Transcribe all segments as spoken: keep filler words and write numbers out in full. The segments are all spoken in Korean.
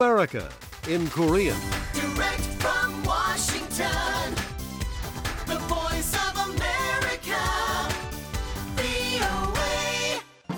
America in Korean. Direct from Washington, the voice of America, 브이오에이.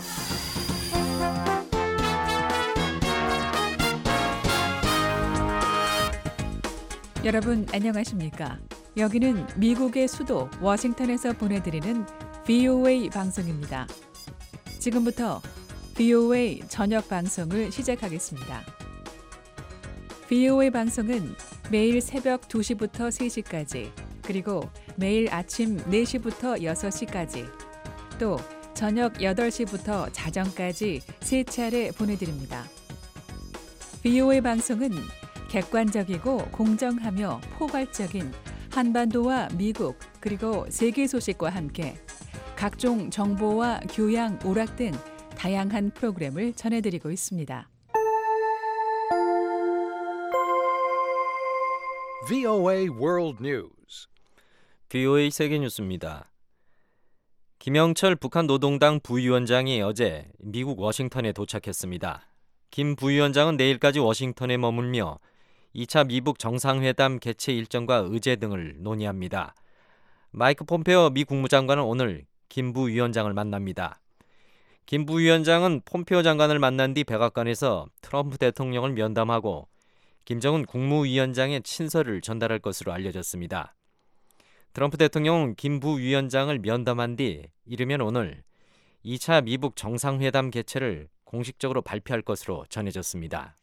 여러분 안녕하십니까? 여기는 미국의 수도 워싱턴에서 보내드리는 브이오에이 방송입니다. 지금부터 브이오에이 저녁 방송을 시작하겠습니다. 브이오에이 방송은 매일 새벽 두 시부터 세 시까지, 그리고 매일 아침 네 시부터 여섯 시까지, 또 저녁 여덟 시부터 자정까지 세 차례 보내드립니다. 브이오에이 방송은 객관적이고 공정하며 포괄적인 한반도와 미국 그리고 세계 소식과 함께 각종 정보와 교양, 오락 등 다양한 프로그램을 전해드리고 있습니다. 브이오에이 World News. 브이오에이 세계 뉴스입니다. 김영철 북한 노동당 부위원장이 어제 미국 워싱턴에 도착했습니다. 김 부위원장은 내일까지 워싱턴에 머물며 이 차 미북 정상회담 개최 일정과 의제 등을 논의합니다. 마이크 폼페오 미 국무장관은 오늘 김 부위원장을 만납니다. 김 부위원장은 폼페오 장관을 만난 뒤 백악관에서 트럼프 대통령을 면담하고 김정은 국무위원장의 친서를 전달할 것으로 알려졌습니다. 트럼프 대통령은 김 부위원장을 면담한 뒤 이르면 오늘 이 차 미북 정상회담 개최를 공식적으로 발표할 것으로 전해졌습니다.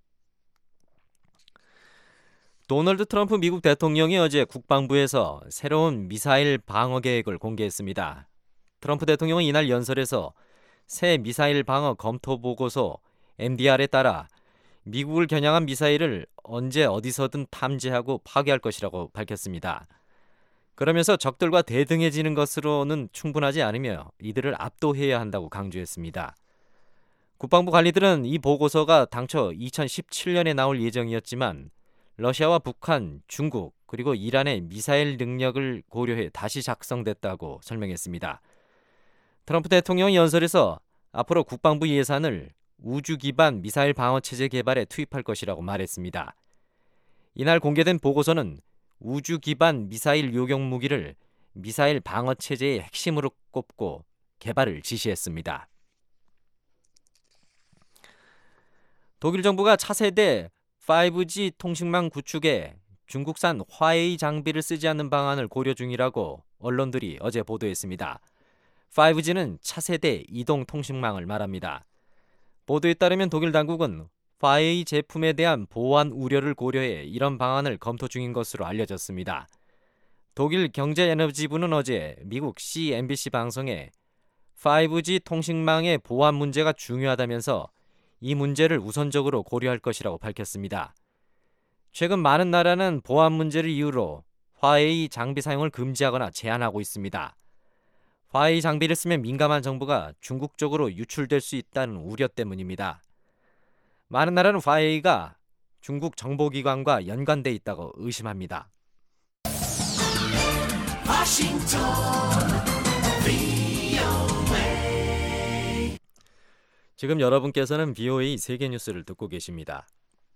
도널드 트럼프 미국 대통령이 어제 국방부에서 새로운 미사일 방어 계획을 공개했습니다. 트럼프 대통령은 이날 연설에서 새 미사일 방어 검토 보고서 엠디알에 따라 미국을 겨냥한 미사일을 언제 어디서든 탐지하고 파괴할 것이라고 밝혔습니다. 그러면서 적들과 대등해지는 것으로는 충분하지 않으며 이들을 압도해야 한다고 강조했습니다. 국방부 관리들은 이 보고서가 당초 이천십칠 년에 나올 예정이었지만 러시아와 북한, 중국, 그리고 이란의 미사일 능력을 고려해 다시 작성됐다고 설명했습니다. 트럼프 대통령은 연설에서 앞으로 국방부 예산을 우주 기반 미사일 방어 체제 개발에 투입할 것이라고 말했습니다. 이날 공개된 보고서는 우주 기반 미사일 요격 무기를 미사일 방어 체제의 핵심으로 꼽고 개발을 지시했습니다. 독일 정부가 차세대 파이브지 통신망 구축에 중국산 화웨이 장비를 쓰지 않는 방안을 고려 중이라고 언론들이 어제 보도했습니다. 파이브지는 차세대 이동 통신망을 말합니다. 보도에 따르면 독일 당국은 화웨이 제품에 대한 보안 우려를 고려해 이런 방안을 검토 중인 것으로 알려졌습니다. 독일 경제에너지부는 어제 미국 씨엔비씨 방송에 파이브지 통신망의 보안 문제가 중요하다면서 이 문제를 우선적으로 고려할 것이라고 밝혔습니다. 최근 많은 나라는 보안 문제를 이유로 화웨이 장비 사용을 금지하거나 제한하고 있습니다. 화웨이 장비를 쓰면 민감한 정보가 중국 쪽으로 유출될 수 있다는 우려 때문입니다. 많은 나라는 화웨이가 중국 정보기관과 연관돼 있다고 의심합니다. 워싱턴, 브이오에이. 지금 여러분께서는 브이오에이 세계 뉴스를 듣고 계십니다.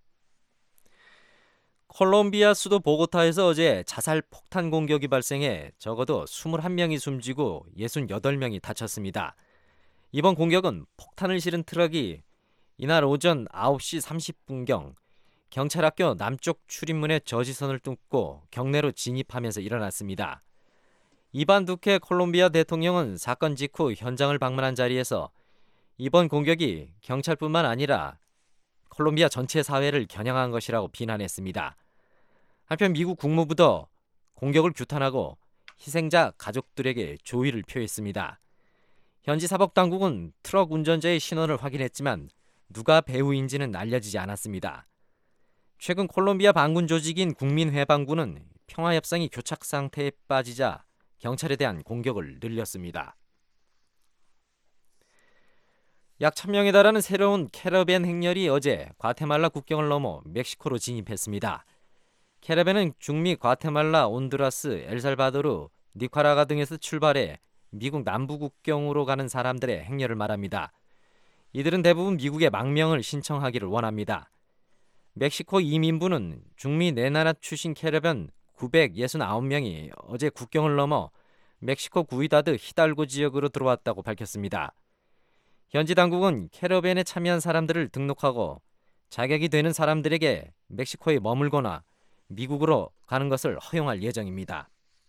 콜롬비아 수도 보고타에서 어제 자살 폭탄 공격이 발생해 적어도 이십일 명이 숨지고 육십팔 명이 다쳤습니다. 이번 공격은 폭탄을 실은 트럭이 이날 오전 아홉 시 삼십 분경 경찰학교 남쪽 출입문의 저지선을 뚫고 경내로 진입하면서 일어났습니다. 이반 두케 콜롬비아 대통령은 사건 직후 현장을 방문한 자리에서 이번 공격이 경찰뿐만 아니라 콜롬비아 전체 사회를 겨냥한 것이라고 비난했습니다. 한편 미국 국무부도 공격을 규탄하고 희생자 가족들에게 조의를 표했습니다. 현지 사법당국은 트럭 운전자의 신원을 확인했지만 누가 배우인지는 알려지지 않았습니다. 최근 콜롬비아 반군 조직인 국민해방군은 평화협상이 교착 상태에 빠지자 경찰에 대한 공격을 늘렸습니다. 약 천 명에 달하는 새로운 캐러밴 행렬이 어제 과테말라 국경을 넘어 멕시코로 진입했습니다. 캐러밴은 중미 과테말라, 온두라스, 엘살바도르, 니카라과 등에서 출발해 미국 남부 국경으로 가는 사람들의 행렬을 말합니다. 이들은 대부분 미국의 망명을 신청하기를 원합니다. 멕시코 이민부는 중미 네 나라 출신 캐러밴 구백육십구 명이 어제 국경을 넘어 멕시코 구이다드 히달고 지역으로 들어왔다고 밝혔습니다. 현지 당국은 캐러밴에 참여한 사람들을 등록하고 자격이 되는 사람들에게 멕시코에 머물거나 미국으로 가는 것을 허용할 예정입니다.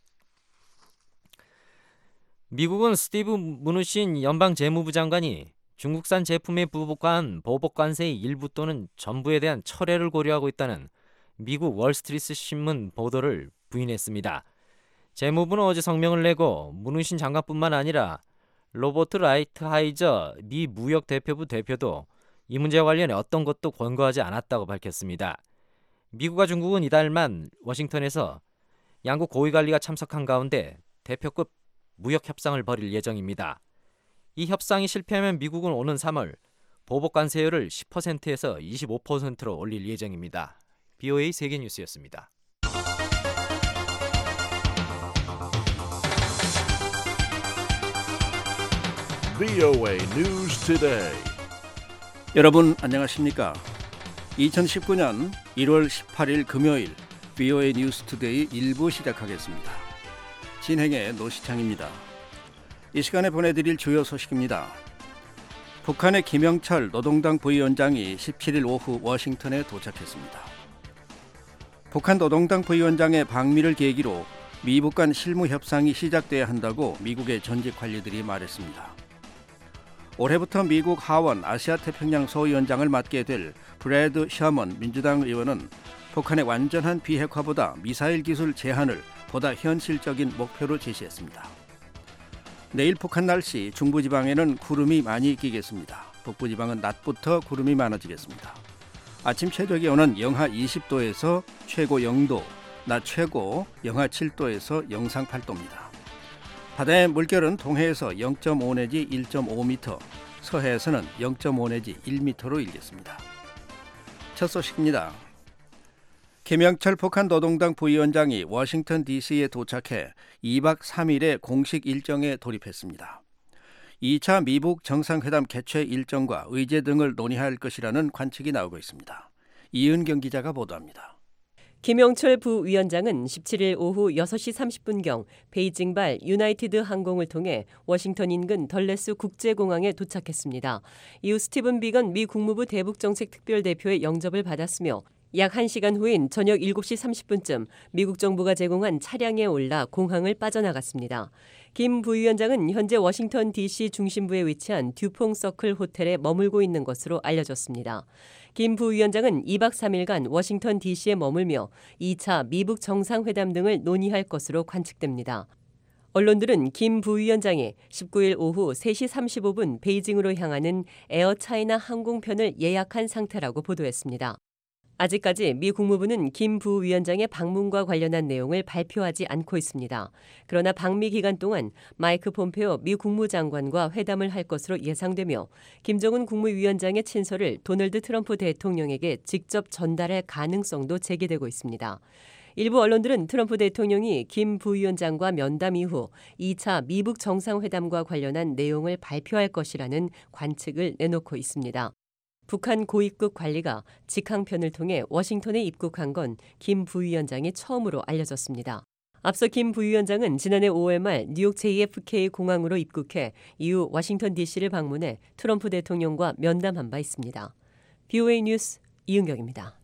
미국은 스티브 무누신 연방 재무부 장관이 중국산 제품에 부과한 보복관세의 일부 또는 전부에 대한 철회를 고려하고 있다는 미국 월스트리트 신문 보도를 부인했습니다. 재무부는 어제 성명을 내고 무누신 장관뿐만 아니라 로버트 라이트하이저 미 무역대표부 대표도 이 문제와 관련해 어떤 것도 권고하지 않았다고 밝혔습니다. 미국과 중국은 이달 말 워싱턴에서 양국 고위관리가 참석한 가운데 대표급 무역 협상을 벌일 예정입니다. 이 협상이 실패하면 미국은 오는 삼월 보복관세율을 십 퍼센트에서 이십오 퍼센트로 올릴 예정입니다. 비오에이 세계뉴스였습니다. 브이오에이 News Today. 여러분 안녕하십니까? 이천십구 년 일월 십팔일 금요일 브이오에이 뉴스 투데이 일 부 시작하겠습니다. 진행의 노시창입니다. 이 시간에 보내드릴 주요 소식입니다. 북한의 김영철 노동당 부위원장이 십칠일 오후 워싱턴에 도착했습니다. 북한 노동당 부위원장의 방미를 계기로 미북 간 실무 협상이 시작돼야 한다고 미국의 전직 관리들이 말했습니다. 올해부터 미국 하원 아시아태평양 소위원장을 맡게 될 브래드 셔먼 민주당 의원은 북한의 완전한 비핵화보다 미사일 기술 제한을 보다 현실적인 목표로 제시했습니다. 내일 북한 날씨, 중부지방에는 구름이 많이 끼겠습니다. 북부지방은 낮부터 구름이 많아지겠습니다. 아침 최저 기온은 영하 이십 도에서 최고 영 도, 낮 최고 영하 칠 도에서 영상 팔 도입니다. 바다의 물결은 동해에서 영 점 오 내지 일 점 오 미터, 서해에서는 영 점 오 내지 일 미터로 일겠습니다. 첫 소식입니다. 김영철 북한 노동당 부위원장이 워싱턴 디씨에 도착해 이 박 삼 일의 공식 일정에 돌입했습니다. 이 차 미북 정상회담 개최 일정과 의제 등을 논의할 것이라는 관측이 나오고 있습니다. 이은경 기자가 보도합니다. 김영철 부위원장은 십칠일 오후 여섯 시 삼십 분경 베이징발 유나이티드 항공을 통해 워싱턴 인근 덜레스 국제공항에 도착했습니다. 이후 스티븐 비건 미 국무부 대북정책특별대표의 영접을 받았으며 약 한 시간 후인 저녁 일곱 시 삼십 분쯤 미국 정부가 제공한 차량에 올라 공항을 빠져나갔습니다. 김 부위원장은 현재 워싱턴 디씨 중심부에 위치한 듀퐁 서클 호텔에 머물고 있는 것으로 알려졌습니다. 김 부위원장은 이 박 삼 일간 워싱턴 디씨에 머물며 이 차 미북 정상회담 등을 논의할 것으로 관측됩니다. 언론들은 김 부위원장이 십구일 오후 세 시 삼십오 분 베이징으로 향하는 에어차이나 항공편을 예약한 상태라고 보도했습니다. 아직까지 미 국무부는 김 부위원장의 방문과 관련한 내용을 발표하지 않고 있습니다. 그러나 방미 기간 동안 마이크 폼페오 미 국무장관과 회담을 할 것으로 예상되며 김정은 국무위원장의 친서를 도널드 트럼프 대통령에게 직접 전달할 가능성도 제기되고 있습니다. 일부 언론들은 트럼프 대통령이 김 부위원장과 면담 이후 이 차 미북 정상회담과 관련한 내용을 발표할 것이라는 관측을 내놓고 있습니다. 북한 고위급 관리가 직항편을 통해 워싱턴에 입국한 건 김 부위원장이 처음으로 알려졌습니다. 앞서 김 부위원장은 지난해 오월 말 뉴욕 제이에프케이 공항으로 입국해 이후 워싱턴 디씨를 방문해 트럼프 대통령과 면담한 바 있습니다. 브이오에이 뉴스 이은경입니다.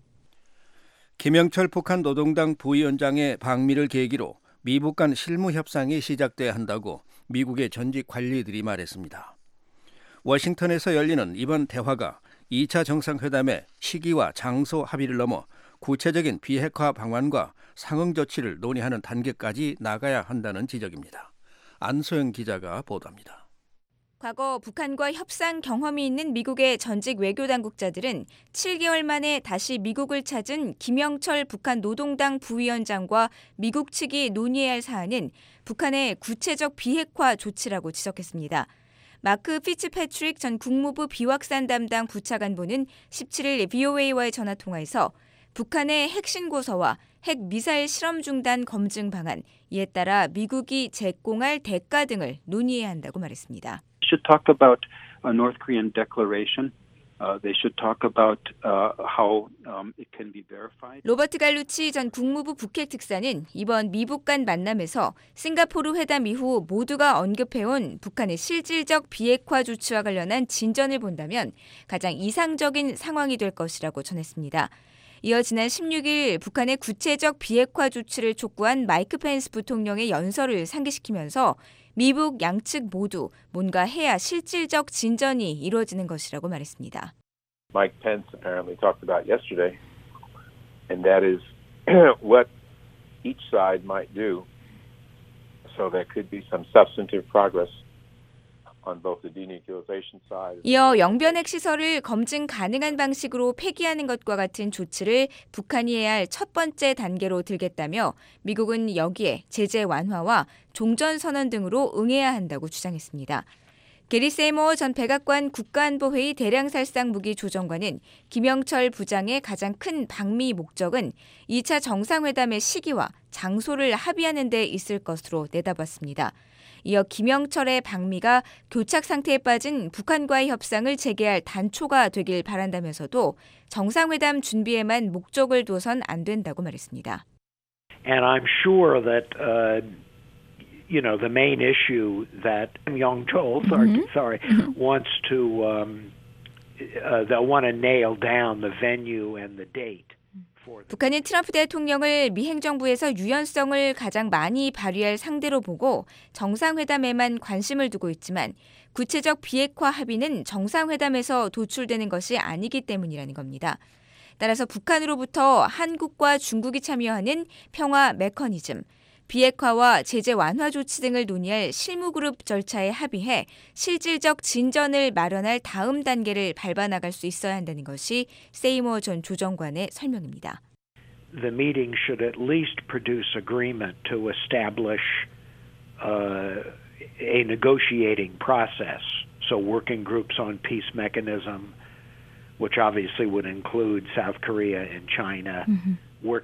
김영철 북한 노동당 부위원장의 방미를 계기로 미북 간 실무 협상이 시작돼야 한다고 미국의 전직 관리들이 말했습니다. 워싱턴에서 열리는 이번 대화가 이 차 정상회담의 시기와 장소 합의를 넘어 구체적인 비핵화 방안과 상응 조치를 논의하는 단계까지 나가야 한다는 지적입니다. 안소영 기자가 보도합니다. 과거 북한과 협상 경험이 있는 미국의 전직 외교당국자들은 칠 개월 만에 다시 미국을 찾은 김영철 북한 노동당 부위원장과 미국 측이 논의해야 할 사안은 북한의 구체적 비핵화 조치라고 지적했습니다. 마크 피츠패트릭 전 국무부 비확산 담당 부차관보는 십칠일 브이오에이와의 전화통화에서 북한의 핵신고서와 핵미사일 실험 중단 검증 방안, 이에 따라 미국이 제공할 대가 등을 논의해야 한다고 말했습니다. should talk about a North Korean declaration Uh, they should talk about uh, how um, it can be verified. 로버트 갈루치 전 국무부 북핵 특사는 이번 미북 간 만남에서 싱가포르 회담 이후 모두가 언급해온 북한의 실질적 비핵화 조치와 관련한 진전을 본다면 가장 이상적인 상황이 될 것이라고 전했습니다. 이어 지난 십육 일 북한의 구체적 비핵화 조치를 촉구한 마이크 펜스 부통령의 연설을 상기시키면서 미북 양측 모두 뭔가 해야 실질적 진전이 이루어지는 것이라고 말했습니다. Mike Pence apparently talked about yesterday, and that is what each side might do. So there could be some substantive progress on both the denuclearization side. 이어 영변핵 시설을 검증 가능한 방식으로 폐기하는 것과 같은 조치를 북한이 해야 할 첫 번째 단계로 들겠다며 미국은 여기에 제재 완화와 종전선언 등으로 응해야 한다고 주장했습니다. 게리 세이머 전 백악관 국가안보회의 대량살상 무기 조정관은 김영철 부장의 가장 큰 방미 목적은 이 차 정상회담의 시기와 장소를 합의하는 데 있을 것으로 내다봤습니다. 이어 김영철의 방미가 교착 상태에 빠진 북한과의 협상을 재개할 단초가 되길 바란다면서도 정상회담 준비에만 목적을 둬선 안 된다고 말했습니다. And I'm sure that uh, you know the main issue that Young-chol, sorry, mm-hmm. sorry, wants to um, uh, they'll want to nail down the venue and the date. 북한은 트럼프 대통령을 미 행정부에서 유연성을 가장 많이 발휘할 상대로 보고 정상회담에만 관심을 두고 있지만 구체적 비핵화 합의는 정상회담에서 도출되는 것이 아니기 때문이라는 겁니다. 따라서 북한으로부터 한국과 중국이 참여하는 평화 메커니즘, 비핵화와 제재 완화 조치 등을 논의할 실무그룹 절차에 합의해 실질적 진전을 마련할 다음 단계를 밟아나갈 수 있어야 한다는 것이 세이머 전 조정관의 설명입니다. The meeting should at least produce agreement to establish uh, a negotiating process. So working groups on peace mechanism, which obviously would include South Korea and China. Mm-hmm.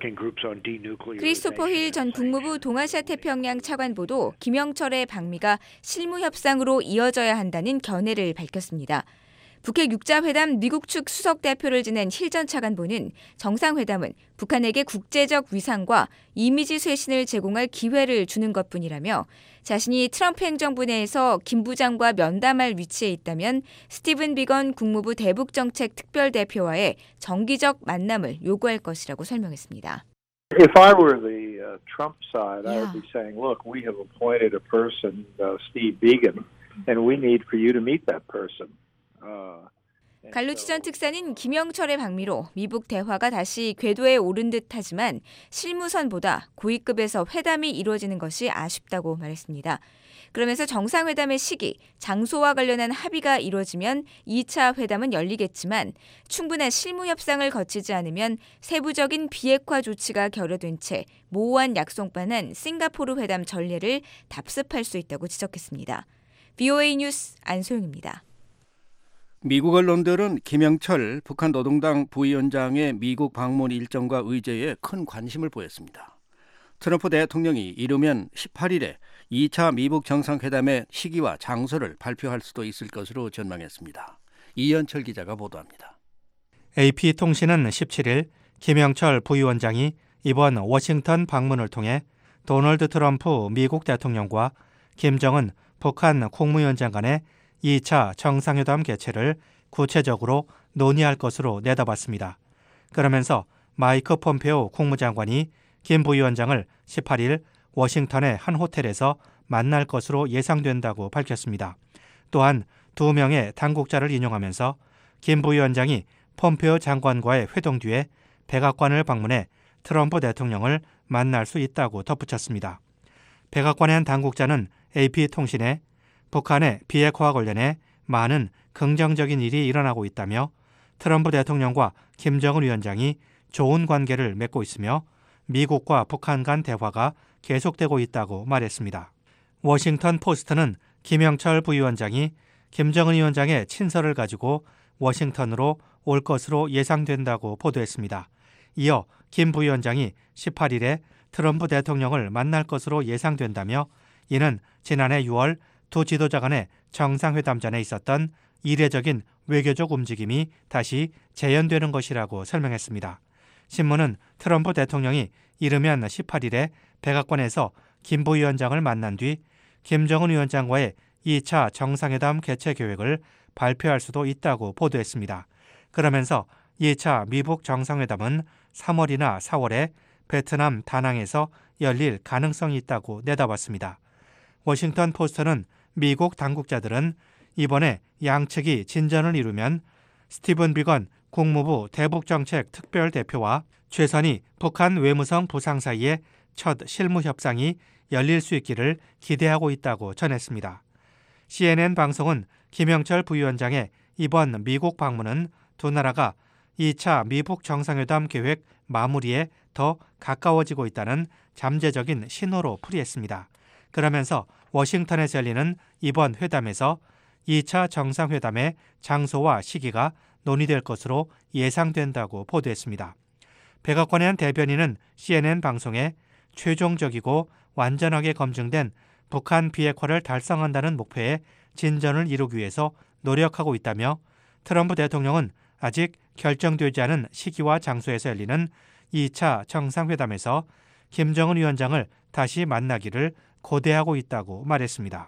크리스토퍼 힐 전 국무부 동아시아 태평양 차관보도 김영철의 방미가 실무 협상으로 이어져야 한다는 견해를 밝혔습니다. 북핵 육 자 회담 미국 측 수석 대표를 지낸 힐 전 차관보는 정상회담은 북한에게 국제적 위상과 이미지 쇄신을 제공할 기회를 주는 것뿐이라며 자신이 트럼프 행정부 내에서 김 부장과 면담할 위치에 있다면 스티븐 비건 국무부 대북정책 특별대표와의 정기적 만남을 요구할 것이라고 설명했습니다. If I were the uh, Trump side, I would be saying, look, we have appointed a person, uh, Steve Biegun, and we need for you to meet that person. Uh, 갈루치 전 특사는 김영철의 방미로 미북 대화가 다시 궤도에 오른 듯하지만 실무선보다 고위급에서 회담이 이루어지는 것이 아쉽다고 말했습니다. 그러면서 정상회담의 시기, 장소와 관련한 합의가 이루어지면 이 차 회담은 열리겠지만 충분한 실무 협상을 거치지 않으면 세부적인 비핵화 조치가 결여된 채 모호한 약속만한 싱가포르 회담 전례를 답습할 수 있다고 지적했습니다. 브이오에이 뉴스 안소영입니다. 미국 언론들은 김영철 북한 노동당 부위원장의 미국 방문 일정과 의제에 큰 관심을 보였습니다. 트럼프 대통령이 이르면 십팔 일에 이 차 미북 정상회담의 시기와 장소를 발표할 수도 있을 것으로 전망했습니다. 이현철 기자가 보도합니다. 에이피통신은 십칠 일 김영철 부위원장이 이번 워싱턴 방문을 통해 도널드 트럼프 미국 대통령과 김정은 북한 국무위원장 간의 이 차 정상회담 개최를 구체적으로 논의할 것으로 내다봤습니다. 그러면서 마이크 폼페오 국무장관이 김 부위원장을 십팔 일 워싱턴의 한 호텔에서 만날 것으로 예상된다고 밝혔습니다. 또한 두 명의 당국자를 인용하면서 김 부위원장이 폼페오 장관과의 회동 뒤에 백악관을 방문해 트럼프 대통령을 만날 수 있다고 덧붙였습니다. 백악관의 한 당국자는 에이피통신에 북한의 비핵화와 관련해 많은 긍정적인 일이 일어나고 있다며 트럼프 대통령과 김정은 위원장이 좋은 관계를 맺고 있으며 미국과 북한 간 대화가 계속되고 있다고 말했습니다. 워싱턴 포스트는 김영철 부위원장이 김정은 위원장의 친서를 가지고 워싱턴으로 올 것으로 예상된다고 보도했습니다. 이어 김 부위원장이 십팔 일에 트럼프 대통령을 만날 것으로 예상된다며 이는 지난해 유월 두 지도자 간의 정상회담 전에 있었던 이례적인 외교적 움직임이 다시 재현되는 것이라고 설명했습니다. 신문은 트럼프 대통령이 이르면 십팔 일에 백악관에서 김 부위원장을 만난 뒤 김정은 위원장과의 이 차 정상회담 개최 계획을 발표할 수도 있다고 보도했습니다. 그러면서 이 차 미북 정상회담은 삼월이나 사월에 베트남 다낭에서 열릴 가능성이 있다고 내다봤습니다. 워싱턴 포스트는 미국 당국자들은 이번에 양측이 진전을 이루면 스티븐 비건 국무부 대북정책 특별대표와 최선희 북한 외무성 부상 사이에 첫 실무 협상이 열릴 수 있기를 기대하고 있다고 전했습니다. 씨엔엔 방송은 김영철 부위원장의 이번 미국 방문은 두 나라가 이 차 미북 정상회담 계획 마무리에 더 가까워지고 있다는 잠재적인 신호로 풀이했습니다. 그러면서 워싱턴에서 열리는 이번 회담에서 이 차 정상회담의 장소와 시기가 논의될 것으로 예상된다고 보도했습니다. 백악관의 한 대변인은 씨엔엔 방송에 최종적이고 완전하게 검증된 북한 비핵화를 달성한다는 목표에 진전을 이루기 위해서 노력하고 있다며 트럼프 대통령은 아직 결정되지 않은 시기와 장소에서 열리는 이 차 정상회담에서 김정은 위원장을 다시 만나기를 고대하고 있다고 말했습니다.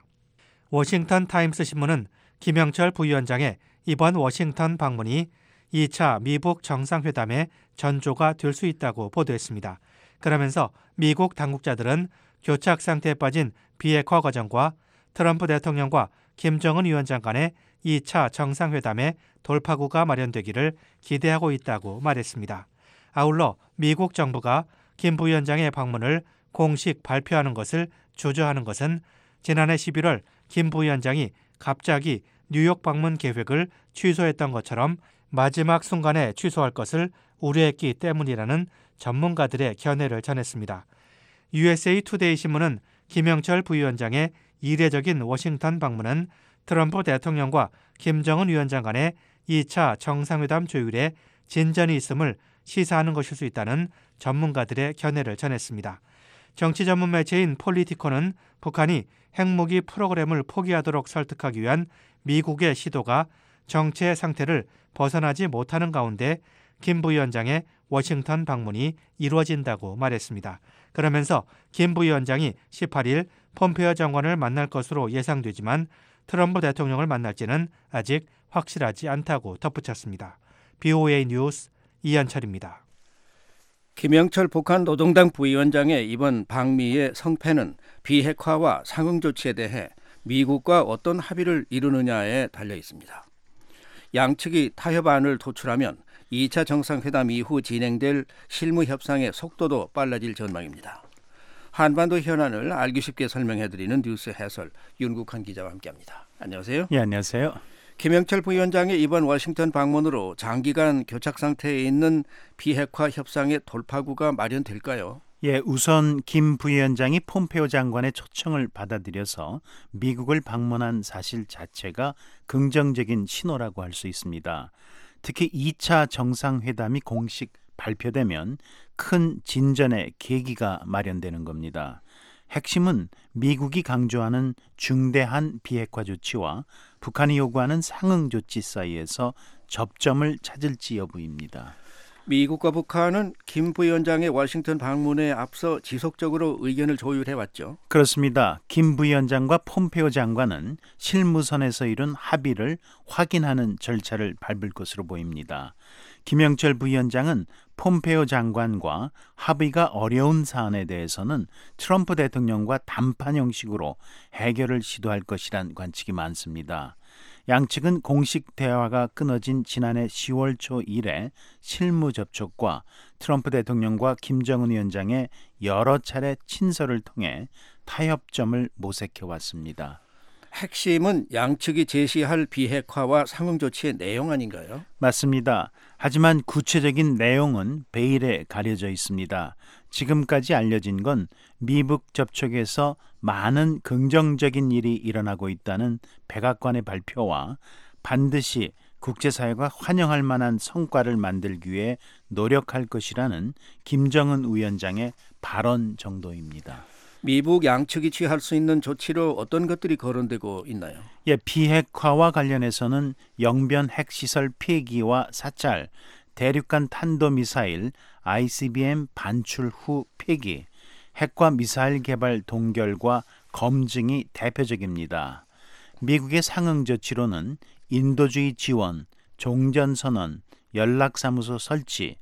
워싱턴 타임스 신문은 김영철 부위원장의 이번 워싱턴 방문이 이 차 미북 정상회담의 전조가 될 수 있다고 보도했습니다. 그러면서 미국 당국자들은 교착 상태에 빠진 비핵화 과정과 트럼프 대통령과 김정은 위원장 간의 이 차 정상회담의 돌파구가 마련되기를 기대하고 있다고 말했습니다. 아울러 미국 정부가 김 부위원장의 방문을 공식 발표하는 것을 주저하는 것은 지난해 십일월 김 부위원장이 갑자기 뉴욕 방문 계획을 취소했던 것처럼 마지막 순간에 취소할 것을 우려했기 때문이라는 전문가들의 견해를 전했습니다. 유에스에이 투데이 신문은 김영철 부위원장의 이례적인 워싱턴 방문은 트럼프 대통령과 김정은 위원장 간의 이 차 정상회담 조율에 진전이 있음을 시사하는 것일 수 있다는 전문가들의 견해를 전했습니다. 정치 전문 매체인 폴리티코는 북한이 핵무기 프로그램을 포기하도록 설득하기 위한 미국의 시도가 정체 상태를 벗어나지 못하는 가운데 김 부위원장의 워싱턴 방문이 이루어진다고 말했습니다. 그러면서 김 부위원장이 십팔 일 폼페이오 장관을 만날 것으로 예상되지만 트럼프 대통령을 만날지는 아직 확실하지 않다고 덧붙였습니다. 비오에이 뉴스 이현철입니다. 김영철 북한 노동당 부위원장의 이번 방미의 성패는 비핵화와 상응 조치에 대해 미국과 어떤 합의를 이루느냐에 달려 있습니다. 양측이 타협안을 도출하면 이 차 정상회담 이후 진행될 실무 협상의 속도도 빨라질 전망입니다. 한반도 현안을 알기 쉽게 설명해드리는 뉴스 해설 윤국한 기자와 함께합니다. 안녕하세요. 예, 안녕하세요. 김영철 부위원장의 이번 워싱턴 방문으로 장기간 교착 상태에 있는 비핵화 협상의 돌파구가 마련될까요? 예, 우선 김 부위원장이 폼페이오 장관의 초청을 받아들여서 미국을 방문한 사실 자체가 긍정적인 신호라고 할 수 있습니다. 특히 이 차 정상회담이 공식 발표되면 큰 진전의 계기가 마련되는 겁니다. 핵심은 미국이 강조하는 중대한 비핵화 조치와 북한이 요구하는 상응 조치 사이에서 접점을 찾을지 여부입니다. 미국과 북한은 김 부위원장의 워싱턴 방문에 앞서 지속적으로 의견을 조율해왔죠. 그렇습니다. 김 부위원장과 폼페이오 장관은 실무선에서 이룬 합의를 확인하는 절차를 밟을 것으로 보입니다. 김영철 부위원장은 폼페이오 장관과 합의가 어려운 사안에 대해서는 트럼프 대통령과 담판 형식으로 해결을 시도할 것이란 관측이 많습니다. 양측은 공식 대화가 끊어진 지난해 시월 초 이래 실무 접촉과 트럼프 대통령과 김정은 위원장의 여러 차례 친서를 통해 타협점을 모색해왔습니다. 핵심은 양측이 제시할 비핵화와 상응 조치의 내용 아닌가요? 맞습니다. 하지만 구체적인 내용은 베일에 가려져 있습니다. 지금까지 알려진 건 미북 접촉에서 많은 긍정적인 일이 일어나고 있다는 백악관의 발표와 반드시 국제사회가 환영할 만한 성과를 만들기 위해 노력할 것이라는 김정은 위원장의 발언 정도입니다. 미북 양측이 취할 수 있는 조치로 어떤 것들이 거론되고 있나요? 예, 비핵화와 관련해서는 영변 핵시설 폐기와 사찰, 대륙간 탄도미사일 아이씨비엠 반출 후 폐기, 핵과 미사일 개발 동결과 검증이 대표적입니다. 미국의 상응 조치로는 인도주의 지원, 종전선언, 연락사무소 설치,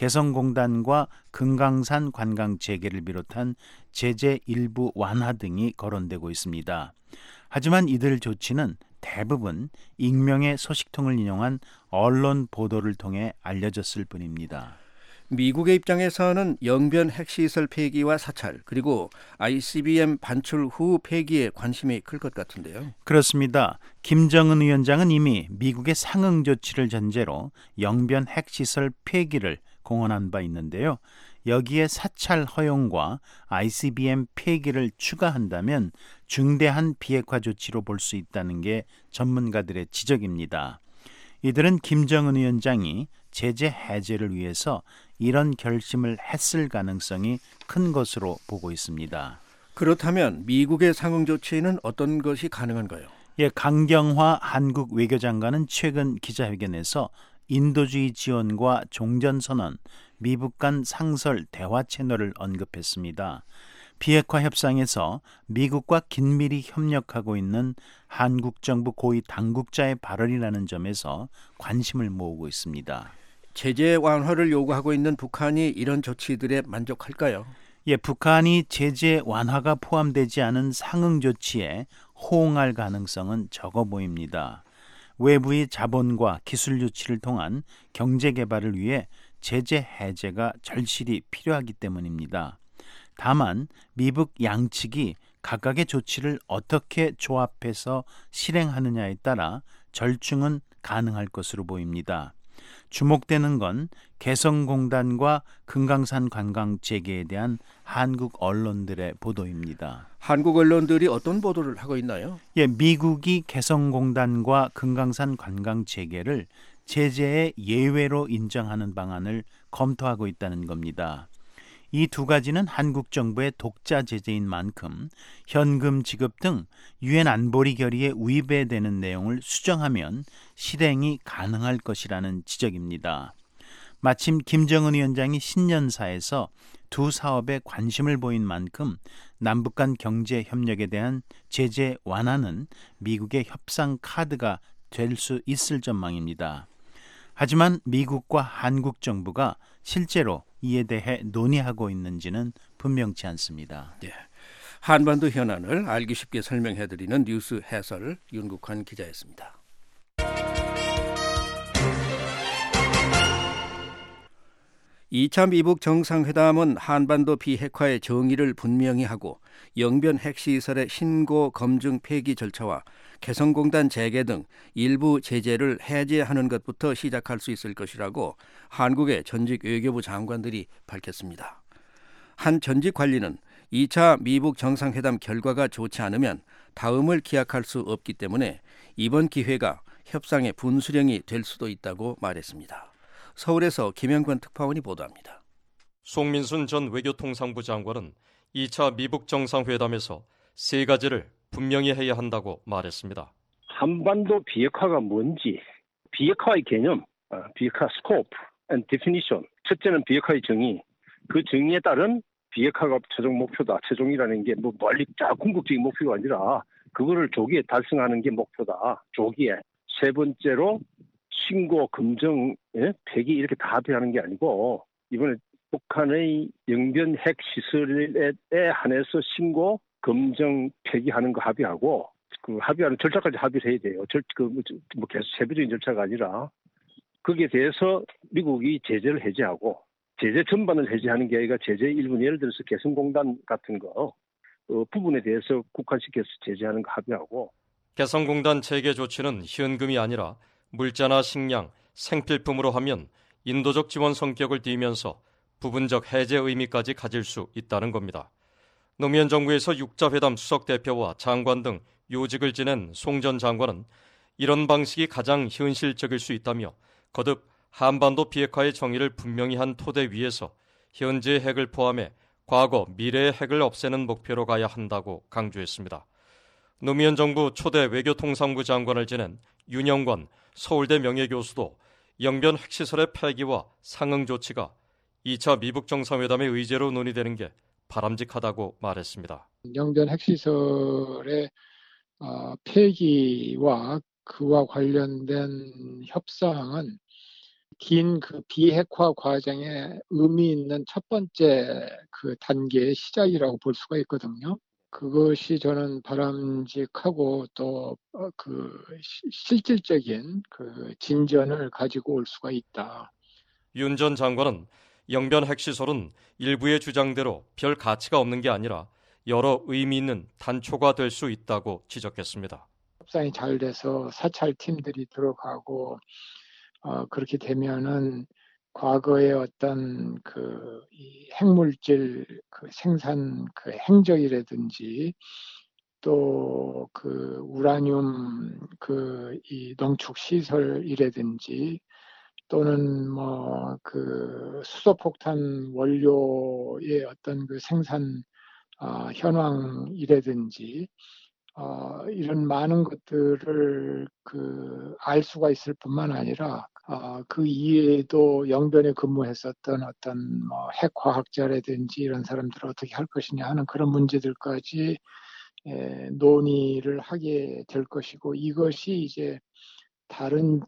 개성공단과 금강산 관광 재개를 비롯한 제재 일부 완화 등이 거론되고 있습니다. 하지만 이들 조치는 대부분 익명의 소식통을 인용한 언론 보도를 통해 알려졌을 뿐입니다. 미국의 입장에서는 영변 핵시설 폐기와 사찰 그리고 아이씨비엠 반출 후 폐기에 관심이 클 것 같은데요. 그렇습니다. 김정은 위원장은 이미 미국의 상응 조치를 전제로 영변 핵시설 폐기를 공언한 바 있는데요. 여기에 사찰 허용과 아이씨비엠 폐기를 추가한다면 중대한 비핵화 조치로 볼 수 있다는 게 전문가들의 지적입니다. 이들은 김정은 위원장이 제재 해제를 위해서 이런 결심을 했을 가능성이 큰 것으로 보고 있습니다. 그렇다면 미국의 상응 조치는 어떤 것이 가능한가요? 예, 강경화 한국 외교장관은 최근 기자회견에서 인도주의 지원과 종전선언, 미북 간 상설 대화 채널을 언급했습니다. 비핵화 협상에서 미국과 긴밀히 협력하고 있는 한국 정부 고위 당국자의 발언이라는 점에서 관심을 모으고 있습니다. 제재 완화를 요구하고 있는 북한이 이런 조치들에 만족할까요? 예, 북한이 제재 완화가 포함되지 않은 상응 조치에 호응할 가능성은 적어 보입니다. 외부의 자본과 기술 유치를 통한 경제 개발을 위해 제재 해제가 절실히 필요하기 때문입니다. 다만 미북 양측이 각각의 조치를 어떻게 조합해서 실행하느냐에 따라 절충은 가능할 것으로 보입니다. 주목되는 건 개성공단과 금강산 관광 재개에 대한 한국 언론들의 보도입니다. 한국 언론들이 어떤 보도를 하고 있나요? 예, 미국이 개성공단과 금강산 관광 재개를 제재의 예외로 인정하는 방안을 검토하고 있다는 겁니다. 이 두 가지는 한국 정부의 독자 제재인 만큼 현금 지급 등 유엔 안보리 결의에 위배되는 내용을 수정하면 실행이 가능할 것이라는 지적입니다. 마침 김정은 위원장이 신년사에서 두 사업에 관심을 보인 만큼 남북 간 경제 협력에 대한 제재 완화는 미국의 협상 카드가 될 수 있을 전망입니다. 하지만 미국과 한국 정부가 실제로 이에 대해 논의하고 있는지는 분명치 않습니다. 예. 한반도 현안을 알기 쉽게 설명해드리는 뉴스 해설 윤국환 기자였습니다. 이 차 미북 정상회담은 한반도 비핵화의 정의를 분명히 하고 영변 핵시설의 신고 검증 폐기 절차와 개성공단 재개 등 일부 제재를 해제하는 것부터 시작할 수 있을 것이라고 한국의 전직 외교부 장관들이 밝혔습니다. 한 전직 관리는 이 차 미북 정상회담 결과가 좋지 않으면 다음을 기약할 수 없기 때문에 이번 기회가 협상의 분수령이 될 수도 있다고 말했습니다. 서울에서 김영권 특파원이 보도합니다. 송민순 전 외교통상부 장관은 이 차 미북 정상회담에서 세 가지를 분명히 해야 한다고 말했습니다. 한반도 비핵화가 뭔지, 비핵화의 개념, 비핵화 스코프 and definition. 첫째는 비핵화의 정의, 그 정의에 따른 비핵화가 최종 목표다. 최종이라는 게 뭐 멀리 쫙 궁극적인 목표가 아니라 그거를 조기에 달성하는 게 목표다. 조기에. 세 번째로 신고, 검증, 예? 폐기 이렇게 다 합의하는 게 아니고 이번에 북한의 영변 핵시설에 한해서 신고, 검증, 폐기하는 거 합의하고 그 합의하는 절차까지 합의를 해야 돼요. 절, 그, 뭐 계속 세부적인 절차가 아니라 거기에 대해서 미국이 제재를 해제하고 제재 전반을 해제하는 게 아니라 제재 일부 예를 들어서 개성공단 같은 거 어, 부분에 대해서 국한시켜서 제재하는 거 합의하고 개성공단 재개 조치는 현금이 아니라 물자나 식량, 생필품으로 하면 인도적 지원 성격을 띠면서 부분적 해제 의미까지 가질 수 있다는 겁니다. 노무현 정부에서 육자회담 수석대표와 장관 등 요직을 지낸 송 전 장관은 이런 방식이 가장 현실적일 수 있다며 거듭 한반도 비핵화의 정의를 분명히 한 토대 위에서 현재 핵을 포함해 과거, 미래의 핵을 없애는 목표로 가야 한다고 강조했습니다. 노무현 정부 초대 외교통상부 장관을 지낸 윤영권 서울대 명예교수도 영변 핵시설의 폐기와 상응 조치가 이 차 미북 정상회담의 의제로 논의되는 게 바람직하다고 말했습니다. 영변 핵시설의 어, 폐기와 그와 관련된 협상은 긴 그 비핵화 과정에 의미 있는 첫 번째 그 단계의 시작이라고 볼 수가 있거든요. 그것이 저는 바람직하고 또 그 실질적인 그 진전을 가지고 올 수가 있다. 윤 전 장관은 영변 핵시설은 일부의 주장대로 별 가치가 없는 게 아니라 여러 의미 있는 단초가 될 수 있다고 지적했습니다. 협상이 잘 돼서 사찰 팀들이 들어가고 어, 그렇게 되면은 과거의 어떤 그 이 핵물질 그 생산 그 행적이라든지 또 그 우라늄 그 이 농축 시설이라든지 또는 뭐 그 수소폭탄 원료의 어떤 그 생산 어, 현황이라든지 어, 이런 많은 것들을 그 알 수가 있을 뿐만 아니라 어, 그 이외에도 영변에 근무했었던 어떤 뭐 핵화학자라든지 이런 사람들을 어떻게 할 것이냐 하는 그런 문제들까지 에, 논의를 하게 될 것이고 이것이 이제 다른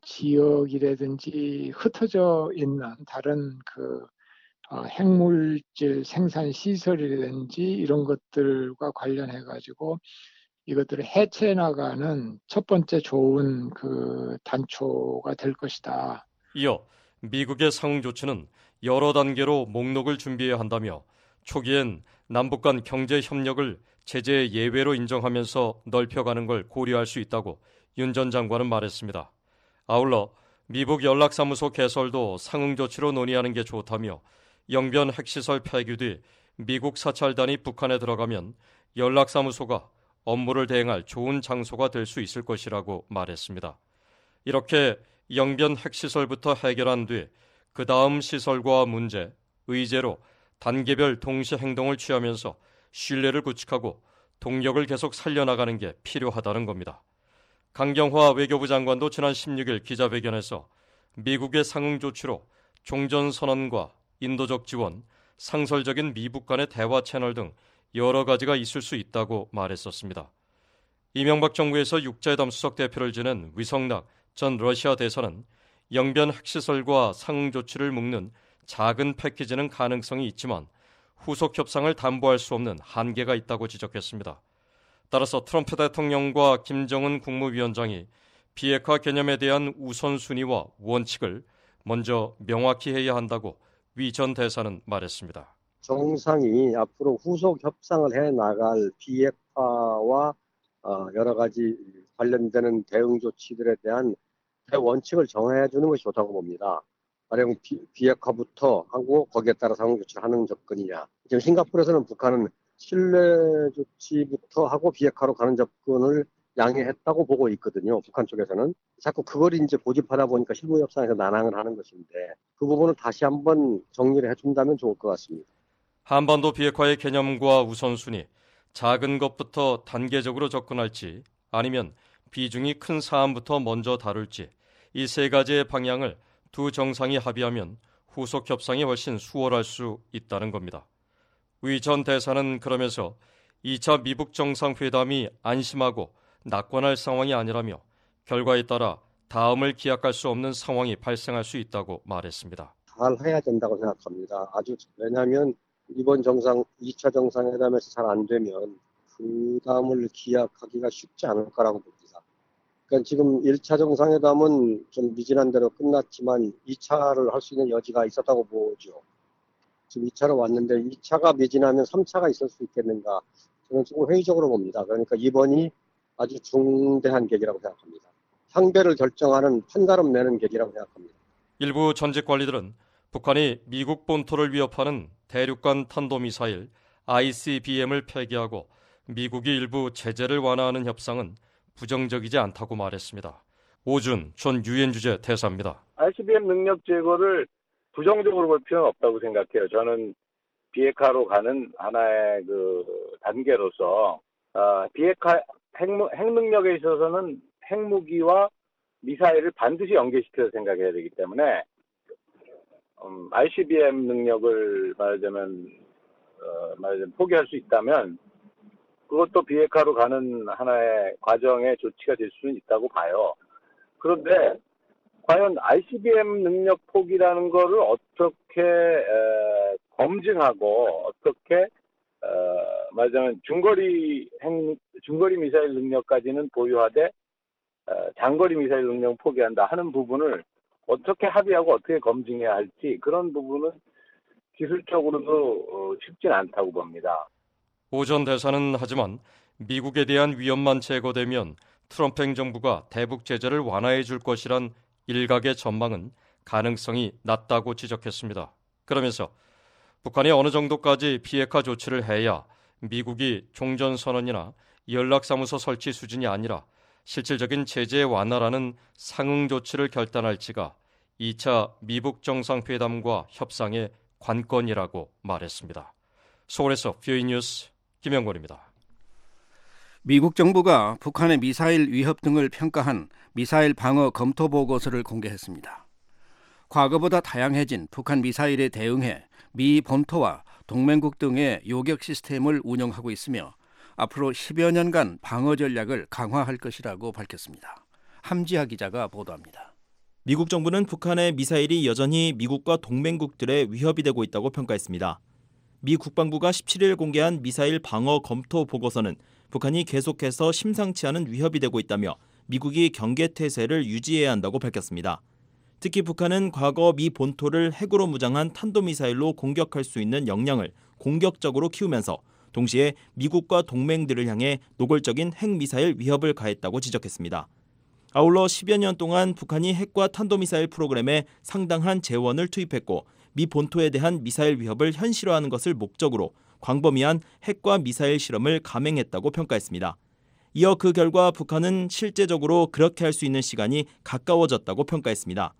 지역이라든지 흩어져 있는 다른 그 어, 핵물질 생산 시설이라든지 이런 것들과 관련해 가지고 이것들을 해체해 나가는 첫 번째 좋은 그 단초가 될 것이다. 이어 미국의 상응 조치는 여러 단계로 목록을 준비해야 한다며 초기엔 남북 간 경제 협력을 제재 예외로 인정하면서 넓혀가는 걸 고려할 수 있다고 윤 전 장관은 말했습니다. 아울러 미북 연락사무소 개설도 상응 조치로 논의하는 게 좋다며 영변 핵시설 폐기 뒤 미국 사찰단이 북한에 들어가면 연락사무소가 업무를 대행할 좋은 장소가 될 수 있을 것이라고 말했습니다. 이렇게 영변 핵시설부터 해결한 뒤 그 다음 시설과 문제, 의제로 단계별 동시 행동을 취하면서 신뢰를 구축하고 동력을 계속 살려나가는 게 필요하다는 겁니다. 강경화 외교부 장관도 지난 십육 일 기자회견에서 미국의 상응 조치로 종전선언과 인도적 지원, 상설적인 미북 간의 대화 채널 등 여러 가지가 있을 수 있다고 말했었습니다. 이명박 정부에서 육자회담 수석 대표를 지낸 위성락 전 러시아 대사는 영변 핵시설과 상응 조치를 묶는 작은 패키지는 가능성이 있지만 후속 협상을 담보할 수 없는 한계가 있다고 지적했습니다. 따라서 트럼프 대통령과 김정은 국무위원장이 비핵화 개념에 대한 우선순위와 원칙을 먼저 명확히 해야 한다고 위 전 대사는 말했습니다. 정상이 앞으로 후속 협상을 해 나갈 비핵화와 어, 여러 가지 관련되는 대응 조치들에 대한 원칙을 정해 주는 것이 좋다고 봅니다. 가령 비, 비핵화부터 하고 거기에 따라 상응 조치를 하는 접근이냐. 지금 싱가포르에서는 북한은 신뢰 조치부터 하고 비핵화로 가는 접근을 양해했다고 보고 있거든요. 북한 쪽에서는. 자꾸 그걸 이제 고집하다 보니까 실무 협상에서 난항을 하는 것인데 그 부분을 다시 한번 정리를 해준다면 좋을 것 같습니다. 한반도 비핵화의 개념과 우선순위, 작은 것부터 단계적으로 접근할지 아니면 비중이 큰 사안부터 먼저 다룰지 이 세 가지의 방향을 두 정상이 합의하면 후속 협상이 훨씬 수월할 수 있다는 겁니다. 위 전 대사는 그러면서 이 차 미북 정상회담이 안심하고 낙관할 상황이 아니라며 결과에 따라 다음을 기약할 수 없는 상황이 발생할 수 있다고 말했습니다. 잘 해야 된다고 생각합니다. 아주 왜냐하면 이번 정상 이 차 정상회담에서 잘 안 되면 그 다음을 기약하기가 쉽지 않을 거라고 봅니다. 그러니까 지금 일 차 정상회담은 좀 미진한 대로 끝났지만 이 차를 할 수 있는 여지가 있었다고 보죠. 지금 이 차로 왔는데 이 차가 미진하면 삼 차가 있을 수 있겠는가? 저는 조금 회의적으로 봅니다. 그러니까 이번이 아주 중대한 계기라고 생각합니다. 향배를 결정하는 판가름 내는 계기라고 생각합니다. 일부 전직 관리들은 북한이 미국 본토를 위협하는 대륙간 탄도미사일 아이씨비엠을 폐기하고 미국이 일부 제재를 완화하는 협상은 부정적이지 않다고 말했습니다. 오준 전 유엔 주재 대사입니다. 아이씨비엠 능력 제거를 부정적으로 볼 필요는 없다고 생각해요. 저는 비핵화로 가는 하나의 그 단계로서 어, 비핵화 핵무, 핵능력에 있어서는 핵무기와 미사일을 반드시 연계시켜서 생각해야 되기 때문에 음, 아이씨비엠 능력을 말하자면 어, 말하자면 포기할 수 있다면 그것도 비핵화로 가는 하나의 과정의 조치가 될 수는 있다고 봐요. 그런데 과연 아이씨비엠 능력 포기라는 거를 어떻게 에, 검증하고 어떻게 어, 말하자면 중거리 핵 중거리 미사일 능력까지는 보유하되 어, 장거리 미사일 능력 포기한다 하는 부분을 어떻게 합의하고 어떻게 검증해야 할지 그런 부분은 기술적으로도 어, 쉽진 않다고 봅니다. 오전 대사는 하지만 미국에 대한 위협만 제거되면 트럼프 행정부가 대북 제재를 완화해 줄 것이란 일각의 전망은 가능성이 낮다고 지적했습니다. 그러면서 북한이 어느 정도까지 비핵화 조치를 해야 미국이 종전선언이나 연락사무소 설치 수준이 아니라 실질적인 제재 완화라는 상응 조치를 결단할지가 이 차 미북 정상회담과 협상의 관건이라고 말했습니다. 서울에서 뷰이 뉴스 김영권입니다. 미국 정부가 북한의 미사일 위협 등을 평가한 미사일 방어 검토 보고서를 공개했습니다. 과거보다 다양해진 북한 미사일에 대응해 미 본토와 동맹국 등의 요격 시스템을 운영하고 있으며 앞으로 십여 년간 방어 전략을 강화할 것이라고 밝혔습니다. 함지하 기자가 보도합니다. 미국 정부는 북한의 미사일이 여전히 미국과 동맹국들의 위협이 되고 있다고 평가했습니다. 미 국방부가 십칠 일 공개한 미사일 방어 검토 보고서는 북한이 계속해서 심상치 않은 위협이 되고 있다며 미국이 경계 태세를 유지해야 한다고 밝혔습니다. 특히 북한은 과거 미 본토를 핵으로 무장한 탄도미사일로 공격할 수 있는 역량을 공격적으로 키우면서 동시에 미국과 동맹들을 향해 노골적인 핵미사일 위협을 가했다고 지적했습니다. 아울러 십여 년 동안 북한이 핵과 탄도미사일 프로그램에 상당한 재원을 투입했고 미 본토에 대한 미사일 위협을 현실화하는 것을 목적으로 광범위한 핵과 미사일 실험을 감행했다고 평가했습니다. 이어 그 결과 북한은 실제적으로 그렇게 할 수 있는 시간이 가까워졌다고 평가했습니다.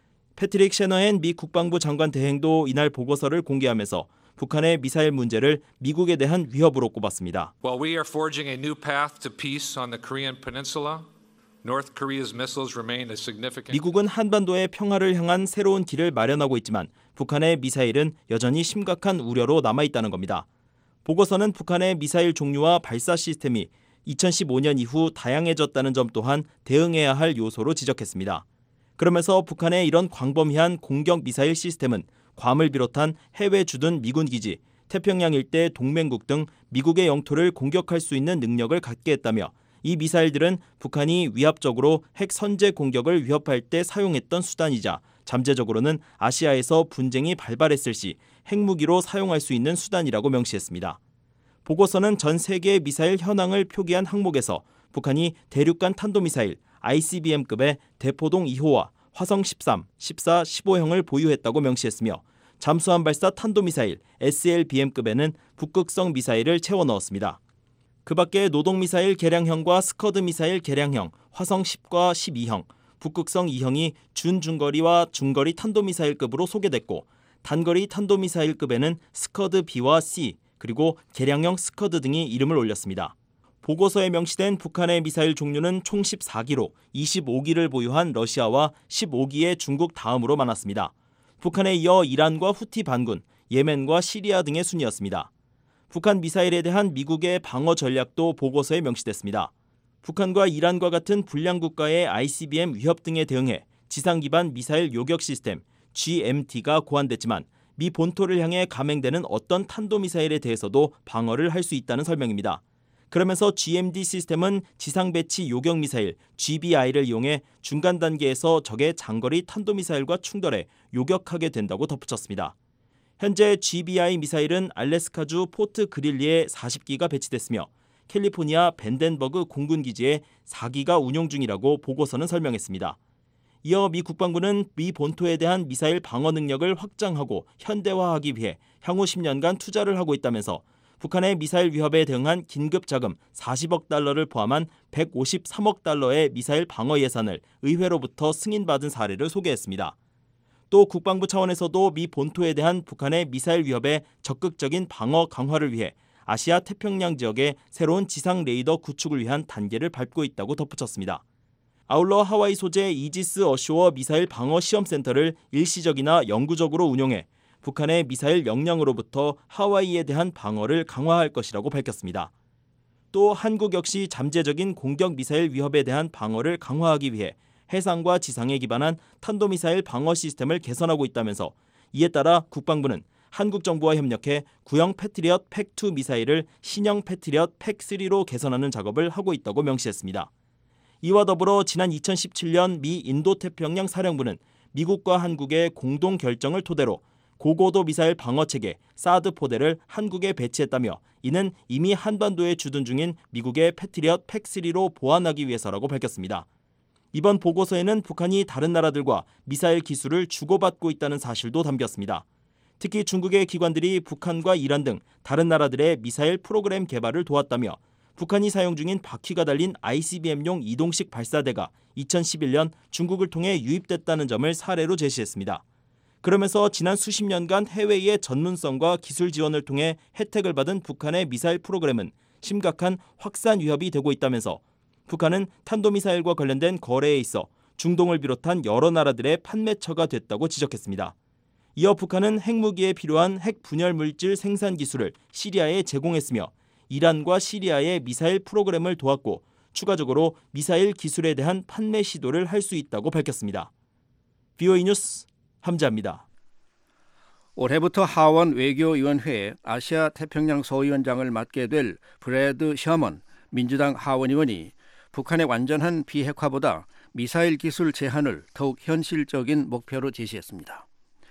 패트릭 셰너헨 미 국방부 장관 대행도 이날 보고서를 공개하면서 북한의 미사일 문제를 미국에 대한 위협으로 꼽았습니다. While we are forging a new path to peace on the Korean Peninsula, North Korea's missiles remain a significant. 미국은 한반도의 평화를 향한 새로운 길을 마련하고 있지만 북한의 미사일은 여전히 심각한 우려로 남아있다는 겁니다. 보고서는 북한의 미사일 종류와 발사 시스템이 이천십오 년 이후 다양해졌다는 점 또한 대응해야 할 요소로 지적했습니다. 그러면서 북한의 이런 광범위한 공격 미사일 시스템은 괌을 비롯한 해외 주둔 미군 기지, 태평양 일대 동맹국 등 미국의 영토를 공격할 수 있는 능력을 갖게 했다며 이 미사일들은 북한이 위압적으로 핵 선제 공격을 위협할 때 사용했던 수단이자 잠재적으로는 아시아에서 분쟁이 발발했을 시 핵무기로 사용할 수 있는 수단이라고 명시했습니다. 보고서는 전 세계의 미사일 현황을 표기한 항목에서 북한이 대륙간 탄도미사일 아이씨비엠급의 대포동 이 호와 화성 십삼, 십사, 십오형을 보유했다고 명시했으며 잠수함 발사 탄도미사일 에스엘비엠급에는 북극성 미사일을 채워 넣었습니다. 그 밖에 노동미사일 개량형과 스커드 미사일 개량형 화성 십과 십이형, 북극성 이형이 준중거리와 중거리 탄도미사일급으로 소개됐고 단거리 탄도미사일급에는 스커드 B와 C, 그리고 개량형 스커드 등이 이름을 올렸습니다. 보고서에 명시된 북한의 미사일 종류는 총 십사 기로 이십오 기를 보유한 러시아와 십오 기의 중국 다음으로 많았습니다. 북한에 이어 이란과 후티 반군, 예멘과 시리아 등의 순이었습니다. 북한 미사일에 대한 미국의 방어 전략도 보고서에 명시됐습니다. 북한과 이란과 같은 불량 국가의 아이씨비엠 위협 등에 대응해 지상 기반 미사일 요격 시스템 지엠티가 고안됐지만 미 본토를 향해 감행되는 어떤 탄도미사일에 대해서도 방어를 할 수 있다는 설명입니다. 그러면서 지엠디 시스템은 지상 배치 요격 미사일 지비아이를 이용해 중간 단계에서 적의 장거리 탄도미사일과 충돌해 요격하게 된다고 덧붙였습니다. 현재 지비아이 미사일은 알래스카주 포트 그릴리에 사십 기가 배치됐으며 캘리포니아 벤덴버그 공군기지에 사 기가 운용 중이라고 보고서는 설명했습니다. 이어 미 국방부는 미 본토에 대한 미사일 방어 능력을 확장하고 현대화하기 위해 향후 십 년간 투자를 하고 있다면서 북한의 미사일 위협에 대응한 긴급 자금 사십억 달러를 포함한 백오십삼억 달러의 미사일 방어 예산을 의회로부터 승인받은 사례를 소개했습니다. 또 국방부 차원에서도 미 본토에 대한 북한의 미사일 위협에 적극적인 방어 강화를 위해 아시아 태평양 지역에 새로운 지상 레이더 구축을 위한 단계를 밟고 있다고 덧붙였습니다. 아울러 하와이 소재 이지스 어쇼어 미사일 방어 시험센터를 일시적이나 영구적으로 운용해 북한의 미사일 역량으로부터 하와이에 대한 방어를 강화할 것이라고 밝혔습니다. 또 한국 역시 잠재적인 공격 미사일 위협에 대한 방어를 강화하기 위해 해상과 지상에 기반한 탄도미사일 방어 시스템을 개선하고 있다면서 이에 따라 국방부는 한국 정부와 협력해 구형 패트리엇 팩투 미사일을 신형 패트리엇 팩쓰리로 개선하는 작업을 하고 있다고 명시했습니다. 이와 더불어 지난 이천십칠 년 미 인도태평양 사령부는 미국과 한국의 공동 결정을 토대로 고고도 미사일 방어체계 사드 포대를 한국에 배치했다며 이는 이미 한반도에 주둔 중인 미국의 패트리엇 팩쓰리로 보완하기 위해서라고 밝혔습니다. 이번 보고서에는 북한이 다른 나라들과 미사일 기술을 주고받고 있다는 사실도 담겼습니다. 특히 중국의 기관들이 북한과 이란 등 다른 나라들의 미사일 프로그램 개발을 도왔다며 북한이 사용 중인 바퀴가 달린 아이씨비엠용 이동식 발사대가 이천십일 년 중국을 통해 유입됐다는 점을 사례로 제시했습니다. 그러면서 지난 수십 년간 해외의 전문성과 기술 지원을 통해 혜택을 받은 북한의 미사일 프로그램은 심각한 확산 위협이 되고 있다면서 북한은 탄도미사일과 관련된 거래에 있어 중동을 비롯한 여러 나라들의 판매처가 됐다고 지적했습니다. 이어 북한은 핵무기에 필요한 핵 분열 물질 생산 기술을 시리아에 제공했으며 이란과 시리아의 미사일 프로그램을 도왔고 추가적으로 미사일 기술에 대한 판매 시도를 할 수 있다고 밝혔습니다. 비오이 뉴스 함자입니다. 올해부터 하원 외교위원회에 아시아 태평양 소위원장을 맡게 될 브래드 셔먼 민주당 하원 의원이 북한의 완전한 비핵화보다 미사일 기술 제한을 더욱 현실적인 목표로 제시했습니다.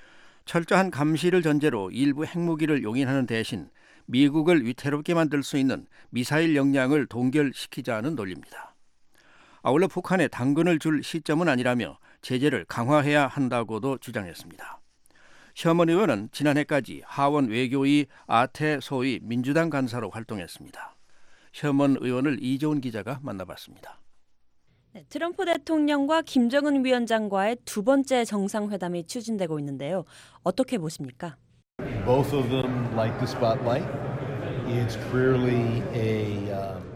철저한 감시를 전제로 일부 핵무기를 용인하는 대신 미국을 위태롭게 만들 수 있는 미사일 역량을 동결시키자는 논리입니다. 아울러 북한에 당근을 줄 시점은 아니라며 제재를 강화해야 한다고도 주장했습니다. 셔먼 의원은 지난해까지 하원 외교위 아태 소위 민주당 간사로 활동했습니다. 셔먼 의원을 이재훈 기자가 만나봤습니다. 네, 트럼프 대통령과 김정은 위원장과의 두 번째 정상회담이 추진되고 있는데요. 어떻게 보십니까? Both of them like the spotlight. It's clearly a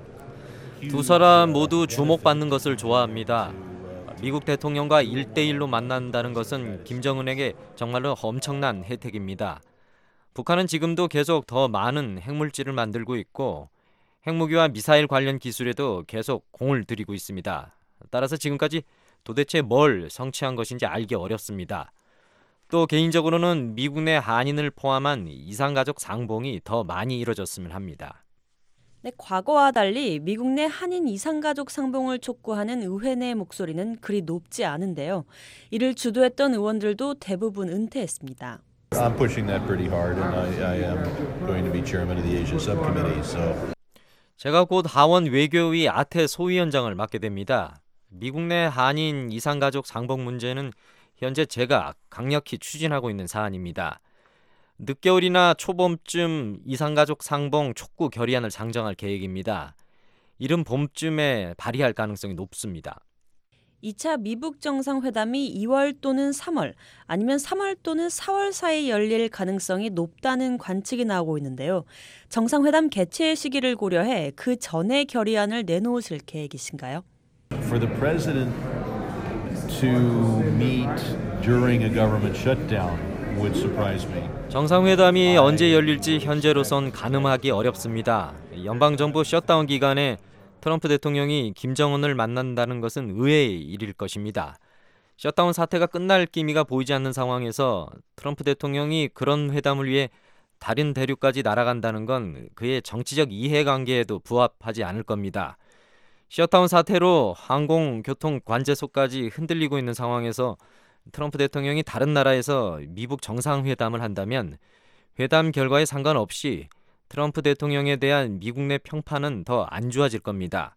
uh, 두 사람 모두 주목받는 것을 좋아합니다. 미국 대통령과 일 대일로 만난다는 것은 김정은에게 정말로 엄청난 혜택입니다. 북한은 지금도 계속 더 많은 핵물질을 만들고 있고 핵무기와 미사일 관련 기술에도 계속 공을 들이고 있습니다. 따라서 지금까지 도대체 뭘 성취한 것인지 알기 어렵습니다. 또 개인적으로는 미국 내 한인을 포함한 이산가족 상봉이 더 많이 이뤄졌으면 합니다. 네, 과거와 달리 미국 내 한인 이산가족 상봉을 촉구하는 의회 내 목소리는 그리 높지 않은데요. 이를 주도했던 의원들도 대부분 은퇴했습니다. I'm pushing that pretty hard, and I, I am going to be chairman of the Asia Subcommittee. So. 제가 곧 하원 외교위 아태 소위원장을 맡게 됩니다. 미국 내 한인 이산가족 상봉 문제는 현재 제가 강력히 추진하고 있는 사안입니다. 늦겨울이나 초봄쯤 이산가족 상봉 촉구 결의안을 상정할 계획입니다. 이른 봄쯤에 발의할 가능성이 높습니다. 이 차 미북 정상회담이 이월 또는 삼월 아니면 삼월 또는 사월 사이에 열릴 가능성이 높다는 관측이 나오고 있는데요. 정상회담 개최 시기를 고려해 그 전에 결의안을 내놓으실 계획이신가요? For the president to meet during a government shutdown would surprise me. 정상회담이 언제 열릴지 현재로선 가늠하기 어렵습니다. 연방정부 셧다운 기간에 트럼프 대통령이 김정은을 만난다는 것은 의외의 일일 것입니다. 셧다운 사태가 끝날 기미가 보이지 않는 상황에서 트럼프 대통령이 그런 회담을 위해 다른 대륙까지 날아간다는 건 그의 정치적 이해관계에도 부합하지 않을 겁니다. 셧다운 사태로 항공, 교통, 관제소까지 흔들리고 있는 상황에서 트럼프 대통령이 다른 나라에서 미북 정상회담을 한다면 회담 결과에 상관없이 트럼프 대통령에 대한 미국 내 평판은 더 안 좋아질 겁니다.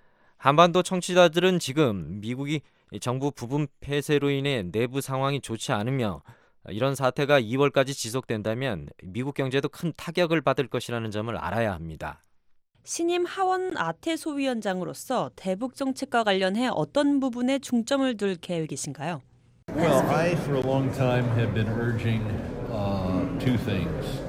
한반도 청취자들은 지금 미국이 정부 부분 폐쇄로 인해 내부 상황이 좋지 않으며 이런 사태가 이월까지 지속된다면 미국 경제도 큰 타격을 받을 것이라는 점을 알아야 합니다. 신임 하원 아태 소위원장으로서 대북 정책과 관련해 어떤 부분에 중점을 둘 계획이신가요? Well, I for a long time have been urging uh, two things.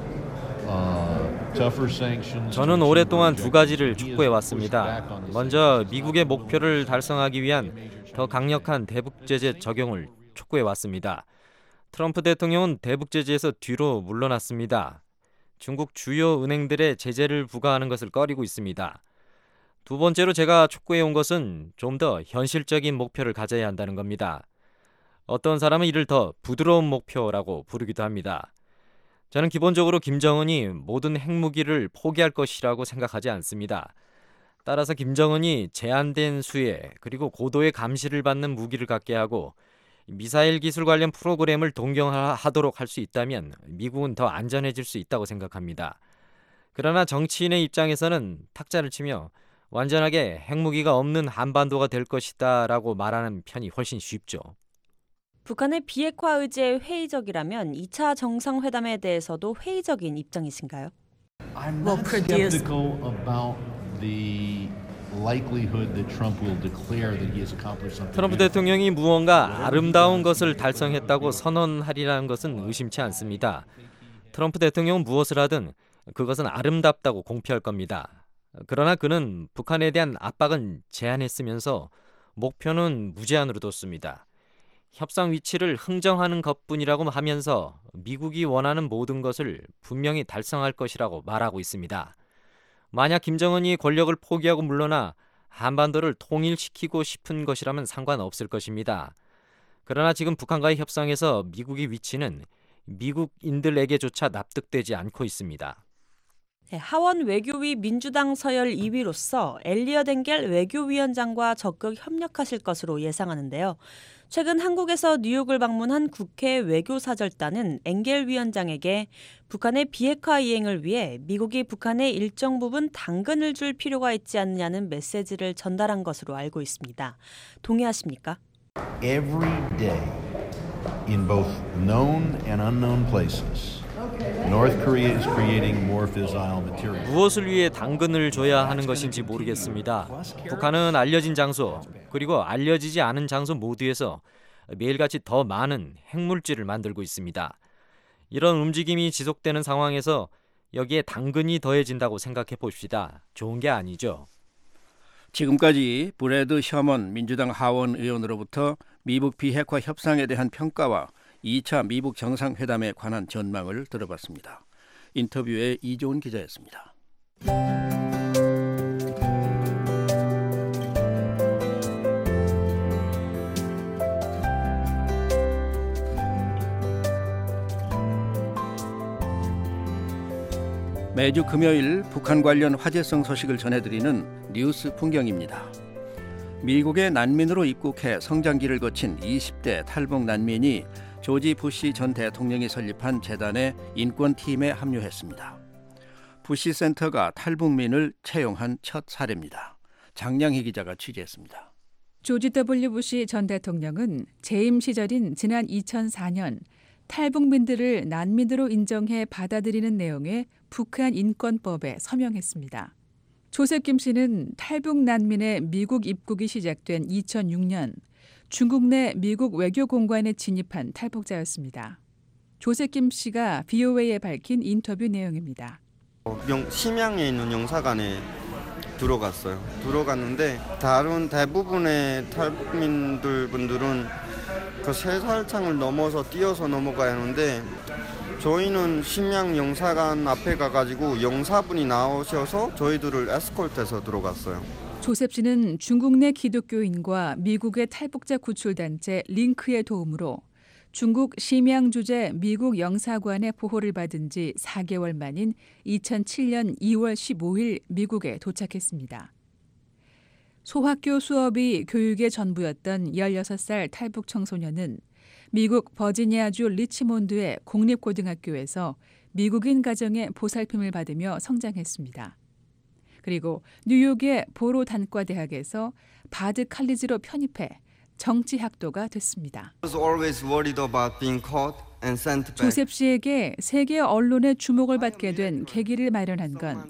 Uh, tougher sanctions. 저는 오랫동안 두 가지를 촉구해 왔습니다. 먼저 미국의 목표를 달성하기 위한 더 강력한 대북 제재 적용을 촉구해 왔습니다. 트럼프 대통령은 대북 제재에서 뒤로 물러났습니다. 중국 주요 은행들의 제재를 부과하는 것을 꺼리고 있습니다. 두 번째로 제가 촉구해 온 것은 좀 더 현실적인 목표를 가져야 한다는 겁니다. 어떤 사람은 이를 더 부드러운 목표라고 부르기도 합니다. 저는 기본적으로 김정은이 모든 핵무기를 포기할 것이라고 생각하지 않습니다. 따라서 김정은이 제한된 수에 그리고 고도의 감시를 받는 무기를 갖게 하고 미사일 기술 관련 프로그램을 동경하도록 할 수 있다면 미국은 더 안전해질 수 있다고 생각합니다. 그러나 정치인의 입장에서는 탁자를 치며 완전하게 핵무기가 없는 한반도가 될 것이다 라고 말하는 편이 훨씬 쉽죠. 북한의 비핵화 의지에 회의적이라면 이 차 정상회담에 대해서도 회의적인 입장이신가요? I'm not skeptical about the likelihood that Trump will declare that he has accomplished something. 트럼프 대통령이 무언가 아름다운 것을 달성했다고 선언하리라는 것은 의심치 않습니다. 트럼프 대통령은 무엇을 하든 그것은 아름답다고 공표할 겁니다. 그러나 그는 북한에 대한 압박은 제한했으면서 목표는 무제한으로 뒀습니다. 협상 위치를 흥정하는 것뿐이라고 하면서 미국이 원하는 모든 것을 분명히 달성할 것이라고 말하고 있습니다. 만약 김정은이 권력을 포기하고 물러나 한반도를 통일시키고 싶은 것이라면 상관없을 것입니다. 그러나 지금 북한과의 협상에서 미국의 위치는 미국인들에게조차 납득되지 않고 있습니다. 하원 외교위 민주당 서열 이 위로서 엘리엇 엥겔 외교위원장과 적극 협력하실 것으로 예상하는데요. 최근 한국에서 뉴욕을 방문한 국회 외교사절단은 엥겔 위원장에게 북한의 비핵화 이행을 위해 미국이 북한에 일정 부분 당근을 줄 필요가 있지 않느냐는 메시지를 전달한 것으로 알고 있습니다. 동의하십니까? Every day in both known and unknown places. North Korea is creating more fissile material. 무엇을 위해 당근을 줘야 하는 것인지 모르겠습니다. 북한은 알려진 장소 그리고 알려지지 않은 장소 모두에서 매일같이 더 많은 핵물질을 만들고 있습니다. 이런 움직임이 지속되는 상황에서 여기에 당근이 더해진다고 생각해 봅시다. 좋은 게 아니죠. 지금까지 브래드 셔먼 민주당 하원 의원으로부터 미북 비핵화 협상에 대한 평가와 이 차 미북 정상회담에 관한 전망을 들어봤습니다. 인터뷰에 이종훈 기자였습니다. 매주 금요일 북한 관련 화제성 소식을 전해드리는 뉴스 풍경입니다. 미국의 난민으로 입국해 성장기를 거친 이십 대 탈북 난민이 조지 부시 전 대통령이 설립한 재단의 인권팀에 합류했습니다. 부시 센터가 탈북민을 채용한 첫 사례입니다. 장량희 기자가 취재했습니다. 조지 더블유 부시 전 대통령은 재임 시절인 지난 이천사 년 탈북민들을 난민으로 인정해 받아들이는 내용의 북한 인권법에 서명했습니다. 조셉 김 씨는 탈북 난민의 미국 입국이 시작된 이천육 년 중국 내 미국 외교공관에 진입한 탈북자였습니다. 조셉 김 씨가 브이오에이에 밝힌 인터뷰 내용입니다. 영, 심양에 있는 영사관에 들어갔어요. 들어갔는데 다른 대부분의 탈북민들 분들은 그 세 살창을 넘어서 뛰어서 넘어가야 하는데 저희는 심양 영사관 앞에 가가지고 영사분이 나오셔서 저희들을 에스콜트해서 들어갔어요. 조셉 씨는 중국 내 기독교인과 미국의 탈북자 구출단체 링크의 도움으로 중국 심양 주재 미국 영사관의 보호를 받은 지 사 개월 만인 이천칠 년 이월 십오일 미국에 도착했습니다. 소학교 수업이 교육의 전부였던 열여섯 살 탈북 청소년은 미국 버지니아주 리치몬드의 공립고등학교에서 미국인 가정의 보살핌을 받으며 성장했습니다. 그리고 뉴욕의 보로 단과대학에서 바드 칼리지로 편입해 정치학도가 됐습니다. 조셉 씨에게 세계 언론의 주목을 받게 된 계기를 마련한 건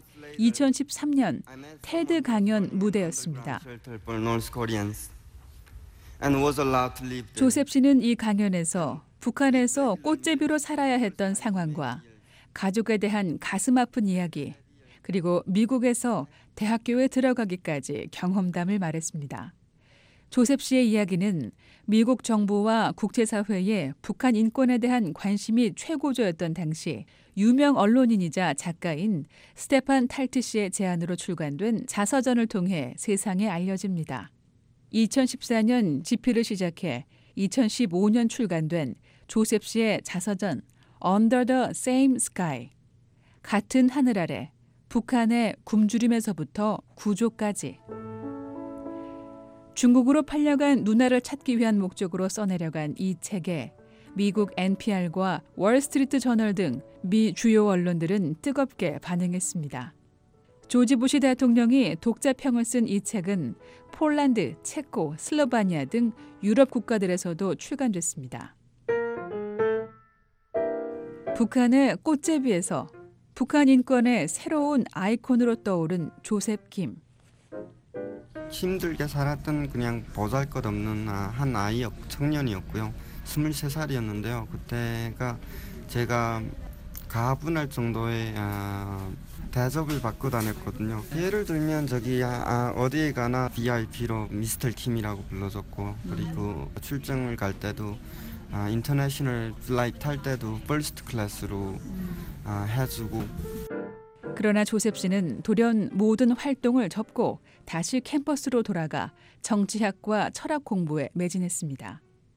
이천십삼 년 테드 강연 무대였습니다. and was allowed to live there. 조셉 씨는 이 강연에서 북한에서 꽃제비로 살아야 했던 상황과 가족에 대한 가슴 아픈 이야기, 그리고 미국에서 대학교에 들어가기까지 경험담을 말했습니다. 조셉 씨의 이야기는 미국 정부와 국제사회에 북한 인권에 대한 관심이 최고조였던 당시 유명 언론인이자 작가인 스테판 탈트 씨의 제안으로 출간된 자서전을 통해 세상에 알려집니다. 이천십사 년 집필을 시작해 이천십오 년 출간된 조셉 씨의 자서전 Under the Same Sky, 같은 하늘 아래 북한의 굶주림에서부터 구조까지. 중국으로 팔려간 누나를 찾기 위한 목적으로 써내려간 이 책에 미국 엔피알과 월스트리트 저널 등 미 주요 언론들은 뜨겁게 반응했습니다. 조지 부시 대통령이 독자평을 쓴 이 책은 폴란드, 체코, 슬로바니아 등 유럽 국가들에서도 출간됐습니다. 북한의 꽃제비에서 북한 인권의 새로운 아이콘으로 떠오른 조셉 김. 힘들게 살았던 그냥 보잘것없는 한 아이 청년이었고요. 스물세 살이었는데요. 그때가 제가 가분할 정도의 아, 대접을 받고 다녔거든요. 예를 들면 저기 아, 어디에 가나 브이아이피로 미스터 김이라고 불러줬고, 그리고 출장을 갈 때도 아, 인터내셔널 플라이트 탈 때도 퍼스트 클래스로 아, 해주고. 그러나 조셉 씨는 돌연 모든 활동을 접고 다시 캠퍼스로 돌아가 정치학과 철학 공부에 매진했습니다.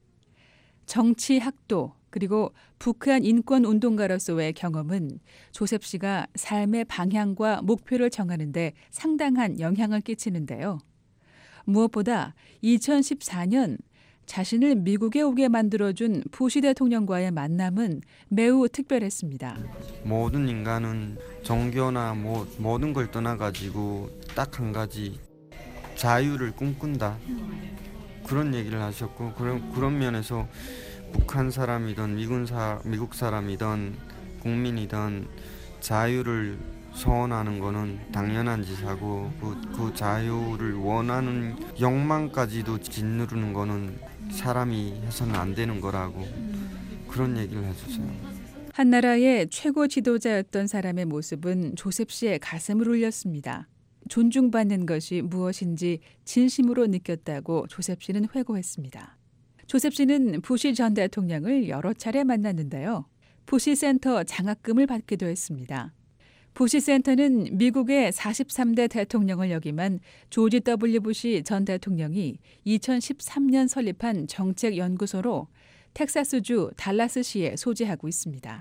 정치학도 그리고 북한 인권운동가로서의 경험은 조셉 씨가 삶의 방향과 목표를 정하는 데 상당한 영향을 끼치는데요. 무엇보다 이천십사 년 자신을 미국에 오게 만들어준 부시 대통령과의 만남은 매우 특별했습니다. 모든 인간은 종교나 뭐, 모든 걸 떠나가지고 딱 한 가지 자유를 꿈꾼다. 그런 얘기를 하셨고, 그런, 그런 면에서 북한 사람이든 미군 사, 미국 사람이든 국민이든 자유를 소원하는 거는 당연한 짓하고, 그, 그 자유를 원하는 욕망까지도 짓누르는 거는 사람이 해서는 안 되는 거라고 그런 얘기를 해주세요. 한 나라의 최고 지도자였던 사람의 모습은 조셉 씨의 가슴을 울렸습니다. 존중받는 것이 무엇인지 진심으로 느꼈다고 조셉 씨는 회고했습니다. 조셉 씨는 부시 전 대통령을 여러 차례 만났는데요. 부시 센터 장학금을 받기도 했습니다. 부시 센터는 미국의 사십삼 대 대통령을 역임한 조지 더블유 부시 전 대통령이 이천십삼 년 설립한 정책연구소로 텍사스주 달라스시에 소재하고 있습니다.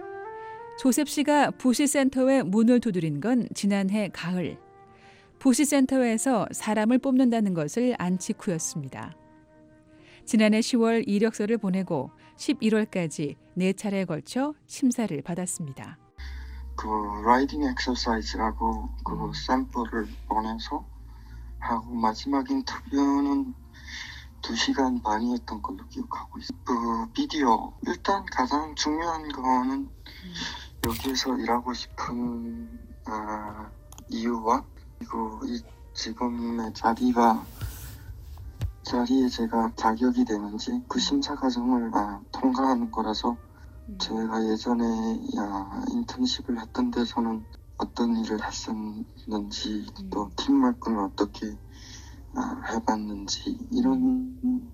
조셉 씨가 부시 센터의 문을 두드린 건 지난해 가을. 부시 센터에서 사람을 뽑는다는 것을 안식 후였습니다. 지난해 시월 이력서를 보내고 십일월까지 네 차례에 걸쳐 심사를 받았습니다. 그 라이딩 엑서사이즈라고 그 샘플을 보내서 하고 마지막 인터뷰는 두 시간 반이었던 걸로 기억하고 있어요. 그 비디오 일단 가장 중요한 거는 여기에서 일하고 싶은 아, 이유와 그리고 이 지금의 자리가 자리에 제가 자격이 되는지 그 심사 과정을 아, 통과하는 거라서 제가 예전에 야, 인턴십을 했던 데서는 어떤 일을 했었는지 또 팀워크는 어떻게 아, 해봤는지 이런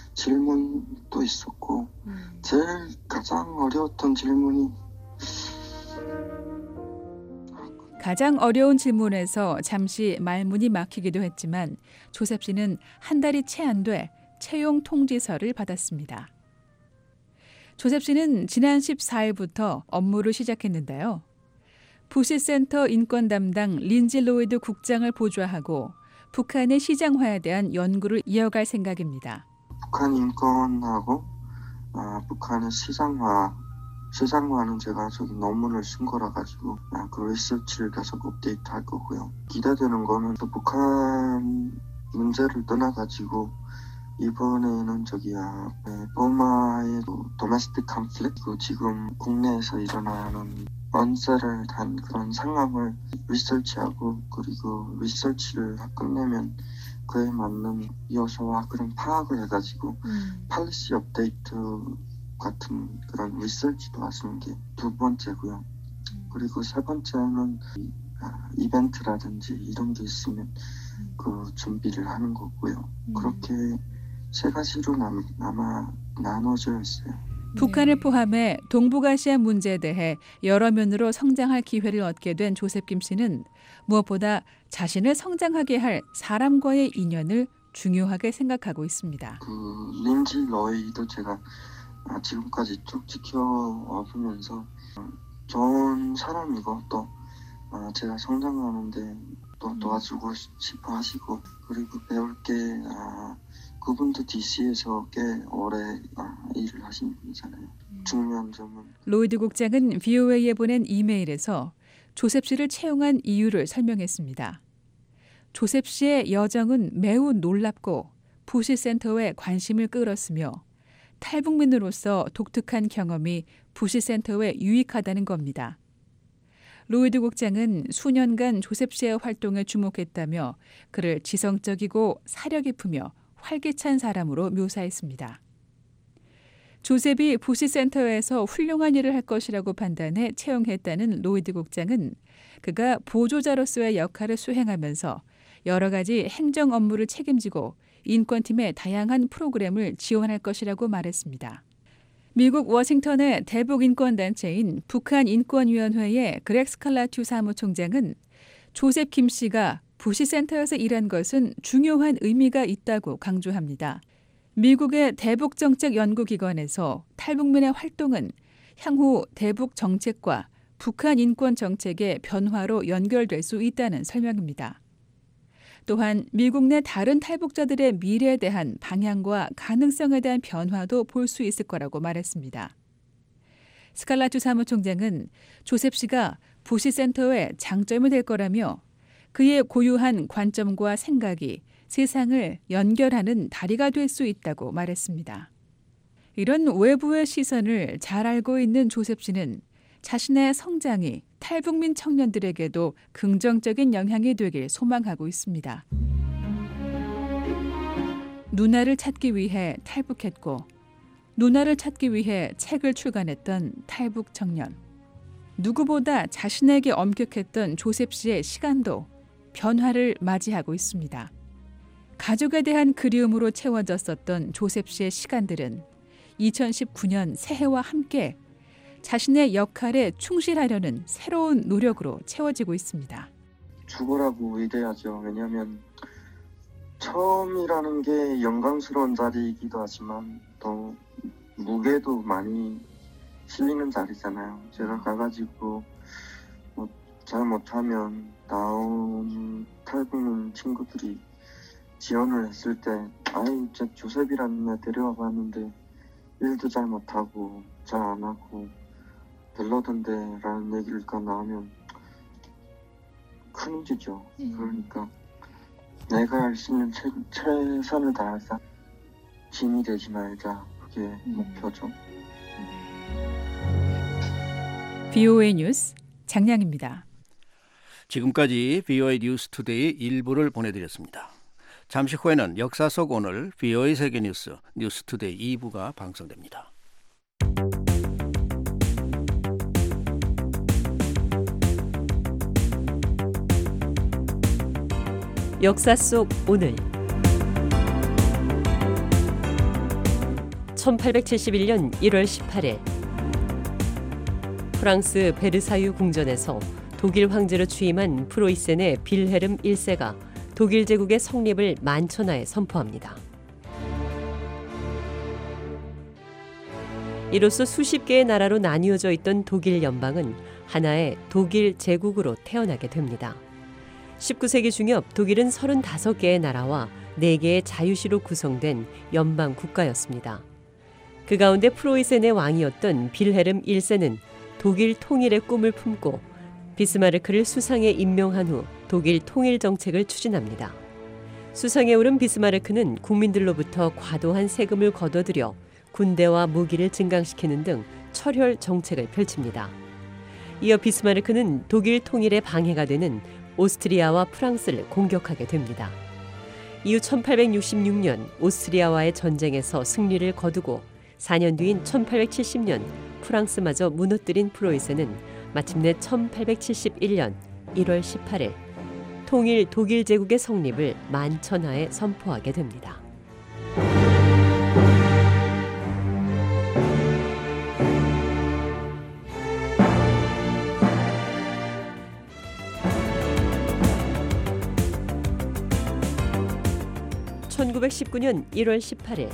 질문도 있었고 제일 가장 어려웠던 질문이 가장 어려운 질문에서 잠시 말문이 막히기도 했지만 조셉 씨는 한 달이 채 안 돼 채용 통지서를 받았습니다. 조셉 씨는 지난 십사일부터 업무를 시작했는데요. 부시센터 인권 담당 린지 로이드 국장을 보좌하고 북한의 시장화에 대한 연구를 이어갈 생각입니다. 북한 인권하고 아, 북한의 시장화, 시장화는 제가 저기 논문을 쓴 거라 가지고 아, 그 리서치를 계속 업데이트할 거고요. 기대되는 거는 또 북한 문제를 떠나 가지고 이번에는 저기야 버마의 도메스틱 컨플릭트 지금 국내에서 일어나는 언세를 단 그런 상황을 리서치하고 그리고 리서치를 끝내면 그에 맞는 요소와 그런 파악을 해가지고 음. 팔리시 업데이트 같은 그런 리서치도 하시는 게 두 번째고요. 그리고 세 번째는 이벤트라든지 이런 게 있으면 그 준비를 하는 거고요. 음. 그렇게 세 가지로 남, 남아 나눠져 있어요. 북한을 포함해 동북아시아 문제에 대해 여러 면으로 성장할 기회를 얻게 된 조셉 김 씨는 무엇보다 자신을 성장하게 할 사람과의 인연을 중요하게 생각하고 있습니다. 그 린지 러이도 제가 지금까지 쭉 지켜와 보면서 좋은 사람이고 또 제가 성장하는데 또 도와주고 싶어 하시고 그리고 배울 게 그분도 디씨에서 꽤 오래 일을 하신 분이잖아요. 중요한 점은 로이드 국장은 브이오에이에 보낸 이메일에서 조셉 씨를 채용한 이유를 설명했습니다. 조셉 씨의 여정은 매우 놀랍고 부시센터에 관심을 끌었으며 탈북민으로서 독특한 경험이 부시센터에 유익하다는 겁니다. 로이드 국장은 수년간 조셉 씨의 활동에 주목했다며 그를 지성적이고 사려 깊으며 활기찬 사람으로 묘사했습니다. 조셉이 부시센터에서 훌륭한 일을 할 것이라고 판단해 채용했다는 로이드 국장은 그가 보조자로서의 역할을 수행하면서 여러 가지 행정 업무를 책임지고 인권팀의 다양한 프로그램을 지원할 것이라고 말했습니다. 미국 워싱턴의 대북 인권단체인 북한인권위원회의 그렉 스칼라튜 사무총장은 조셉 김 씨가 부시센터에서 일한 것은 중요한 의미가 있다고 강조합니다. 미국의 대북정책연구기관에서 탈북민의 활동은 향후 대북 정책과 북한 인권 정책의 변화로 연결될 수 있다는 설명입니다. 또한 미국 내 다른 탈북자들의 미래에 대한 방향과 가능성에 대한 변화도 볼 수 있을 거라고 말했습니다. 스칼라투 사무총장은 조셉 씨가 부시센터의 장점이 될 거라며 그의 고유한 관점과 생각이 세상을 연결하는 다리가 될 수 있다고 말했습니다. 이런 외부의 시선을 잘 알고 있는 조셉 씨는 자신의 성장이 탈북민 청년들에게도 긍정적인 영향이 되길 소망하고 있습니다. 누나를 찾기 위해 탈북했고 누나를 찾기 위해 책을 출간했던 탈북 청년. 누구보다 자신에게 엄격했던 조셉 씨의 시간도 변화를 맞이하고 있습니다. 가족에 대한 그리움으로 채워졌었던 조셉 씨의 시간들은 이천십구 년 새해와 함께 자신의 역할에 충실하려는 새로운 노력으로 채워지고 있습니다. 죽으라고 의대하죠. 왜냐하면 처음이라는 게 영광스러운 자리이기도 하지만 또 무게도 많이 실리는 자리잖아요. 제가 가가지고 뭐 잘 못하면 나온 탈북민 친구들이 지원을 했을 때 아이 저 조셉이라는 애 데려와 봤는데 일도 잘 못하고 잘 안 하고 별로던데 라는 얘기가 나오면 큰 일이죠. 음. 그러니까 내가 할 수 있는 최, 최선을 다해서 짐이 되지 말자. 그게 음. 목표죠. 브이오에이 뉴스 장량입니다. 지금까지 브이오에이 뉴스 투데이 일부를 보내드렸습니다. 잠시 후에는 역사 속 오늘 브이오에이 세계뉴스 뉴스 투데이 이 부가 방송됩니다. 역사 속 오늘 천팔백칠십일 년 일월 십팔일 프랑스 베르사유 궁전에서 독일 황제로 취임한 프로이센의 빌헤름 일 세가 독일 제국의 성립을 만천하에 선포합니다. 이로써 수십 개의 나라로 나뉘어져 있던 독일 연방은 하나의 독일 제국으로 태어나게 됩니다. 십구 세기 중엽 독일은 서른다섯 개의 나라와 네 개의 자유시로 구성된 연방 국가였습니다. 그 가운데 프로이센의 왕이었던 빌헤름 일 세는 독일 통일의 꿈을 품고 비스마르크를 수상에 임명한 후 독일 통일 정책을 추진합니다. 수상에 오른 비스마르크는 국민들로부터 과도한 세금을 걷어들여 군대와 무기를 증강시키는 등 철혈 정책을 펼칩니다. 이어 비스마르크는 독일 통일에 방해가 되는 오스트리아와 프랑스를 공격하게 됩니다. 이후 천팔백육십육 년 오스트리아와의 전쟁에서 승리를 거두고 사 년 뒤인 천팔백칠십 년 프랑스마저 무너뜨린 프로이센은 마침내 천팔백칠십일 년 일월 십팔일 통일 독일 제국의 성립을 만천하에 선포하게 됩니다. 천구백십구 년 일월 십팔일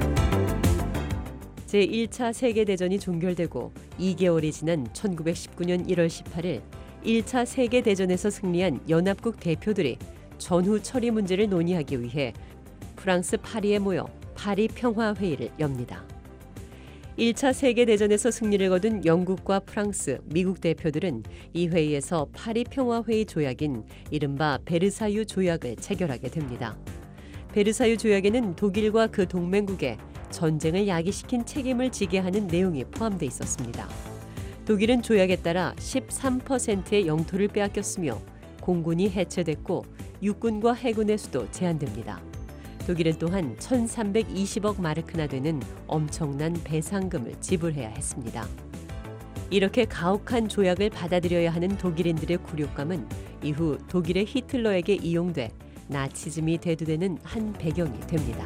제일 차 세계대전이 종결되고 이 개월이 지난 천구백십구 년 일월 십팔일 일 차 세계대전에서 승리한 연합국 대표들이 전후 처리 문제를 논의하기 위해 프랑스 파리에 모여 파리 평화회의를 엽니다. 일 차 세계대전에서 승리를 거둔 영국과 프랑스, 미국 대표들은 이 회의에서 파리 평화회의 조약인 이른바 베르사유 조약을 체결하게 됩니다. 베르사유 조약에는 독일과 그 동맹국에 전쟁을 야기시킨 책임을 지게 하는 내용이 포함돼 있었습니다. 독일은 조약에 따라 십삼 퍼센트의 영토를 빼앗겼으며 공군이 해체됐고 육군과 해군의 수도 제한됩니다. 독일은 또한 천삼백이십억 마르크나 되는 엄청난 배상금을 지불해야 했습니다. 이렇게 가혹한 조약을 받아들여야 하는 독일인들의 굴욕감은 이후 독일의 히틀러에게 이용돼 나치즘이 대두되는 한 배경이 됩니다.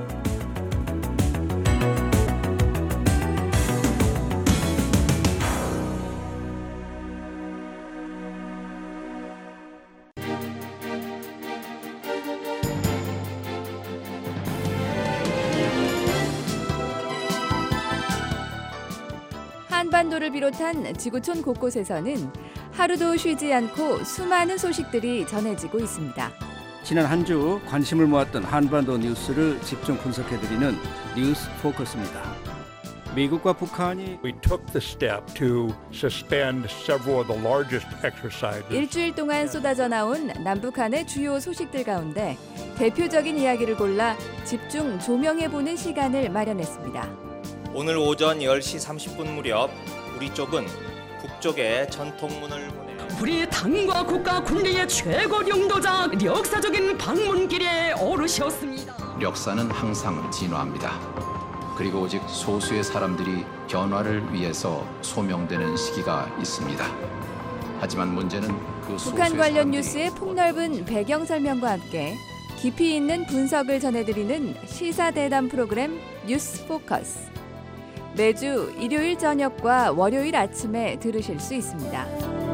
한반도를 비롯한 지구촌 곳곳에서는 하루도 쉬지 않고 수많은 소식들이 전해지고 있습니다. 지난 한 주 관심을 모았던 한반도 뉴스를 집중 분석해드리는 뉴스 포커스입니다. 미국과 북한이 We took the step to suspend several of the largest exercises. 일주일 동안 쏟아져 나온 남북한의 주요 소식들 가운데 대표적인 이야기를 골라 집중 조명해보는 시간을 마련했습니다. 오늘 오전 열 시 삼십 분 무렵 우리 쪽은 북쪽에 전통문을 보내 우리 당과 국가 군대의 최고 영도자 역사적인 방문길에 오르셨습니다. 역사는 항상 진화합니다. 그리고 오직 소수의 사람들이 변화를 위해서 소명되는 시기가 있습니다. 하지만 문제는 그 소수의 북한 관련 사람들이 뉴스의 폭넓은 배경 설명과 함께 깊이 있는 분석을 전해드리는 시사대담 프로그램 뉴스 포커스. 매주 일요일 저녁과 월요일 아침에 들으실 수 있습니다.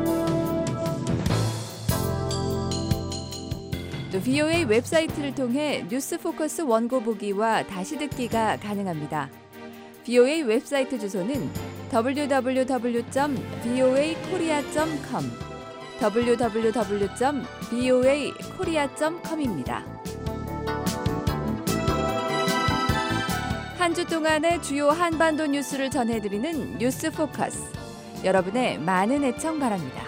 또 브이오에이 웹사이트를 통해 뉴스 포커스 원고 보기와 다시 듣기가 가능합니다. 브이오에이 웹사이트 주소는 더블유 더블유 더블유 점 브이오에이 코리아 점 컴 더블유 더블유 더블유 점 브이오에이 코리아 점 컴입니다. 한 주 동안의 주요 한반도 뉴스를 전해드리는 뉴스 포커스. 여러분의 많은 애청 바랍니다.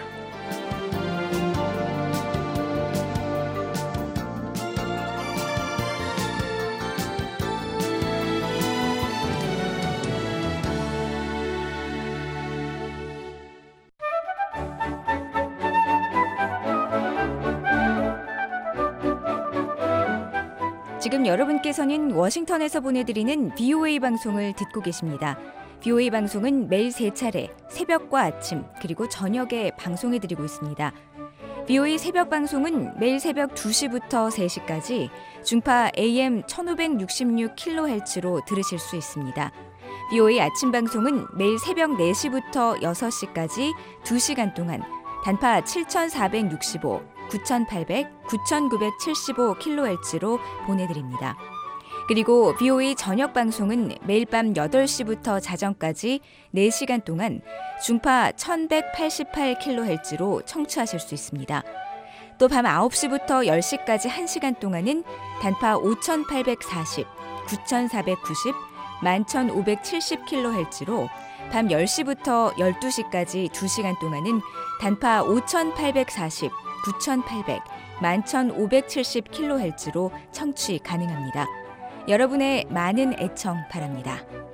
지금 여러분께서는 워싱턴에서 보내드리는 브이오에이 방송을 듣고 계십니다. 브이오에이 방송은 매일 세 차례 새벽과 아침 그리고 저녁에 방송해드리고 있습니다. 브이오에이 새벽 방송은 매일 새벽 두 시부터 세 시까지 중파 에이엠 천오백육십육 킬로헤르츠로 들으실 수 있습니다. 브이오에이 아침 방송은 매일 새벽 네 시부터 여섯 시까지 두 시간 동안 단파 칠천사백육십오, 구천팔백, 구천구백칠십오 킬로헤르츠로 보내드립니다. 그리고 브이오에이 저녁 방송은 매일 밤 여덟 시부터 자정까지 네 시간 동안 중파 천백팔십팔 킬로헤르츠로 청취하실 수 있습니다. 또 밤 아홉 시부터 열 시까지 한 시간 동안은 단파 오천팔백사십, 구천사백구십, 만천오백칠십 킬로헤르츠로 밤 열 시부터 열두 시까지 두 시간 동안은 단파 오천팔백사십, 구천팔백, 만천오백칠십 킬로헤르츠로 청취 가능합니다. 여러분의 많은 애청 바랍니다.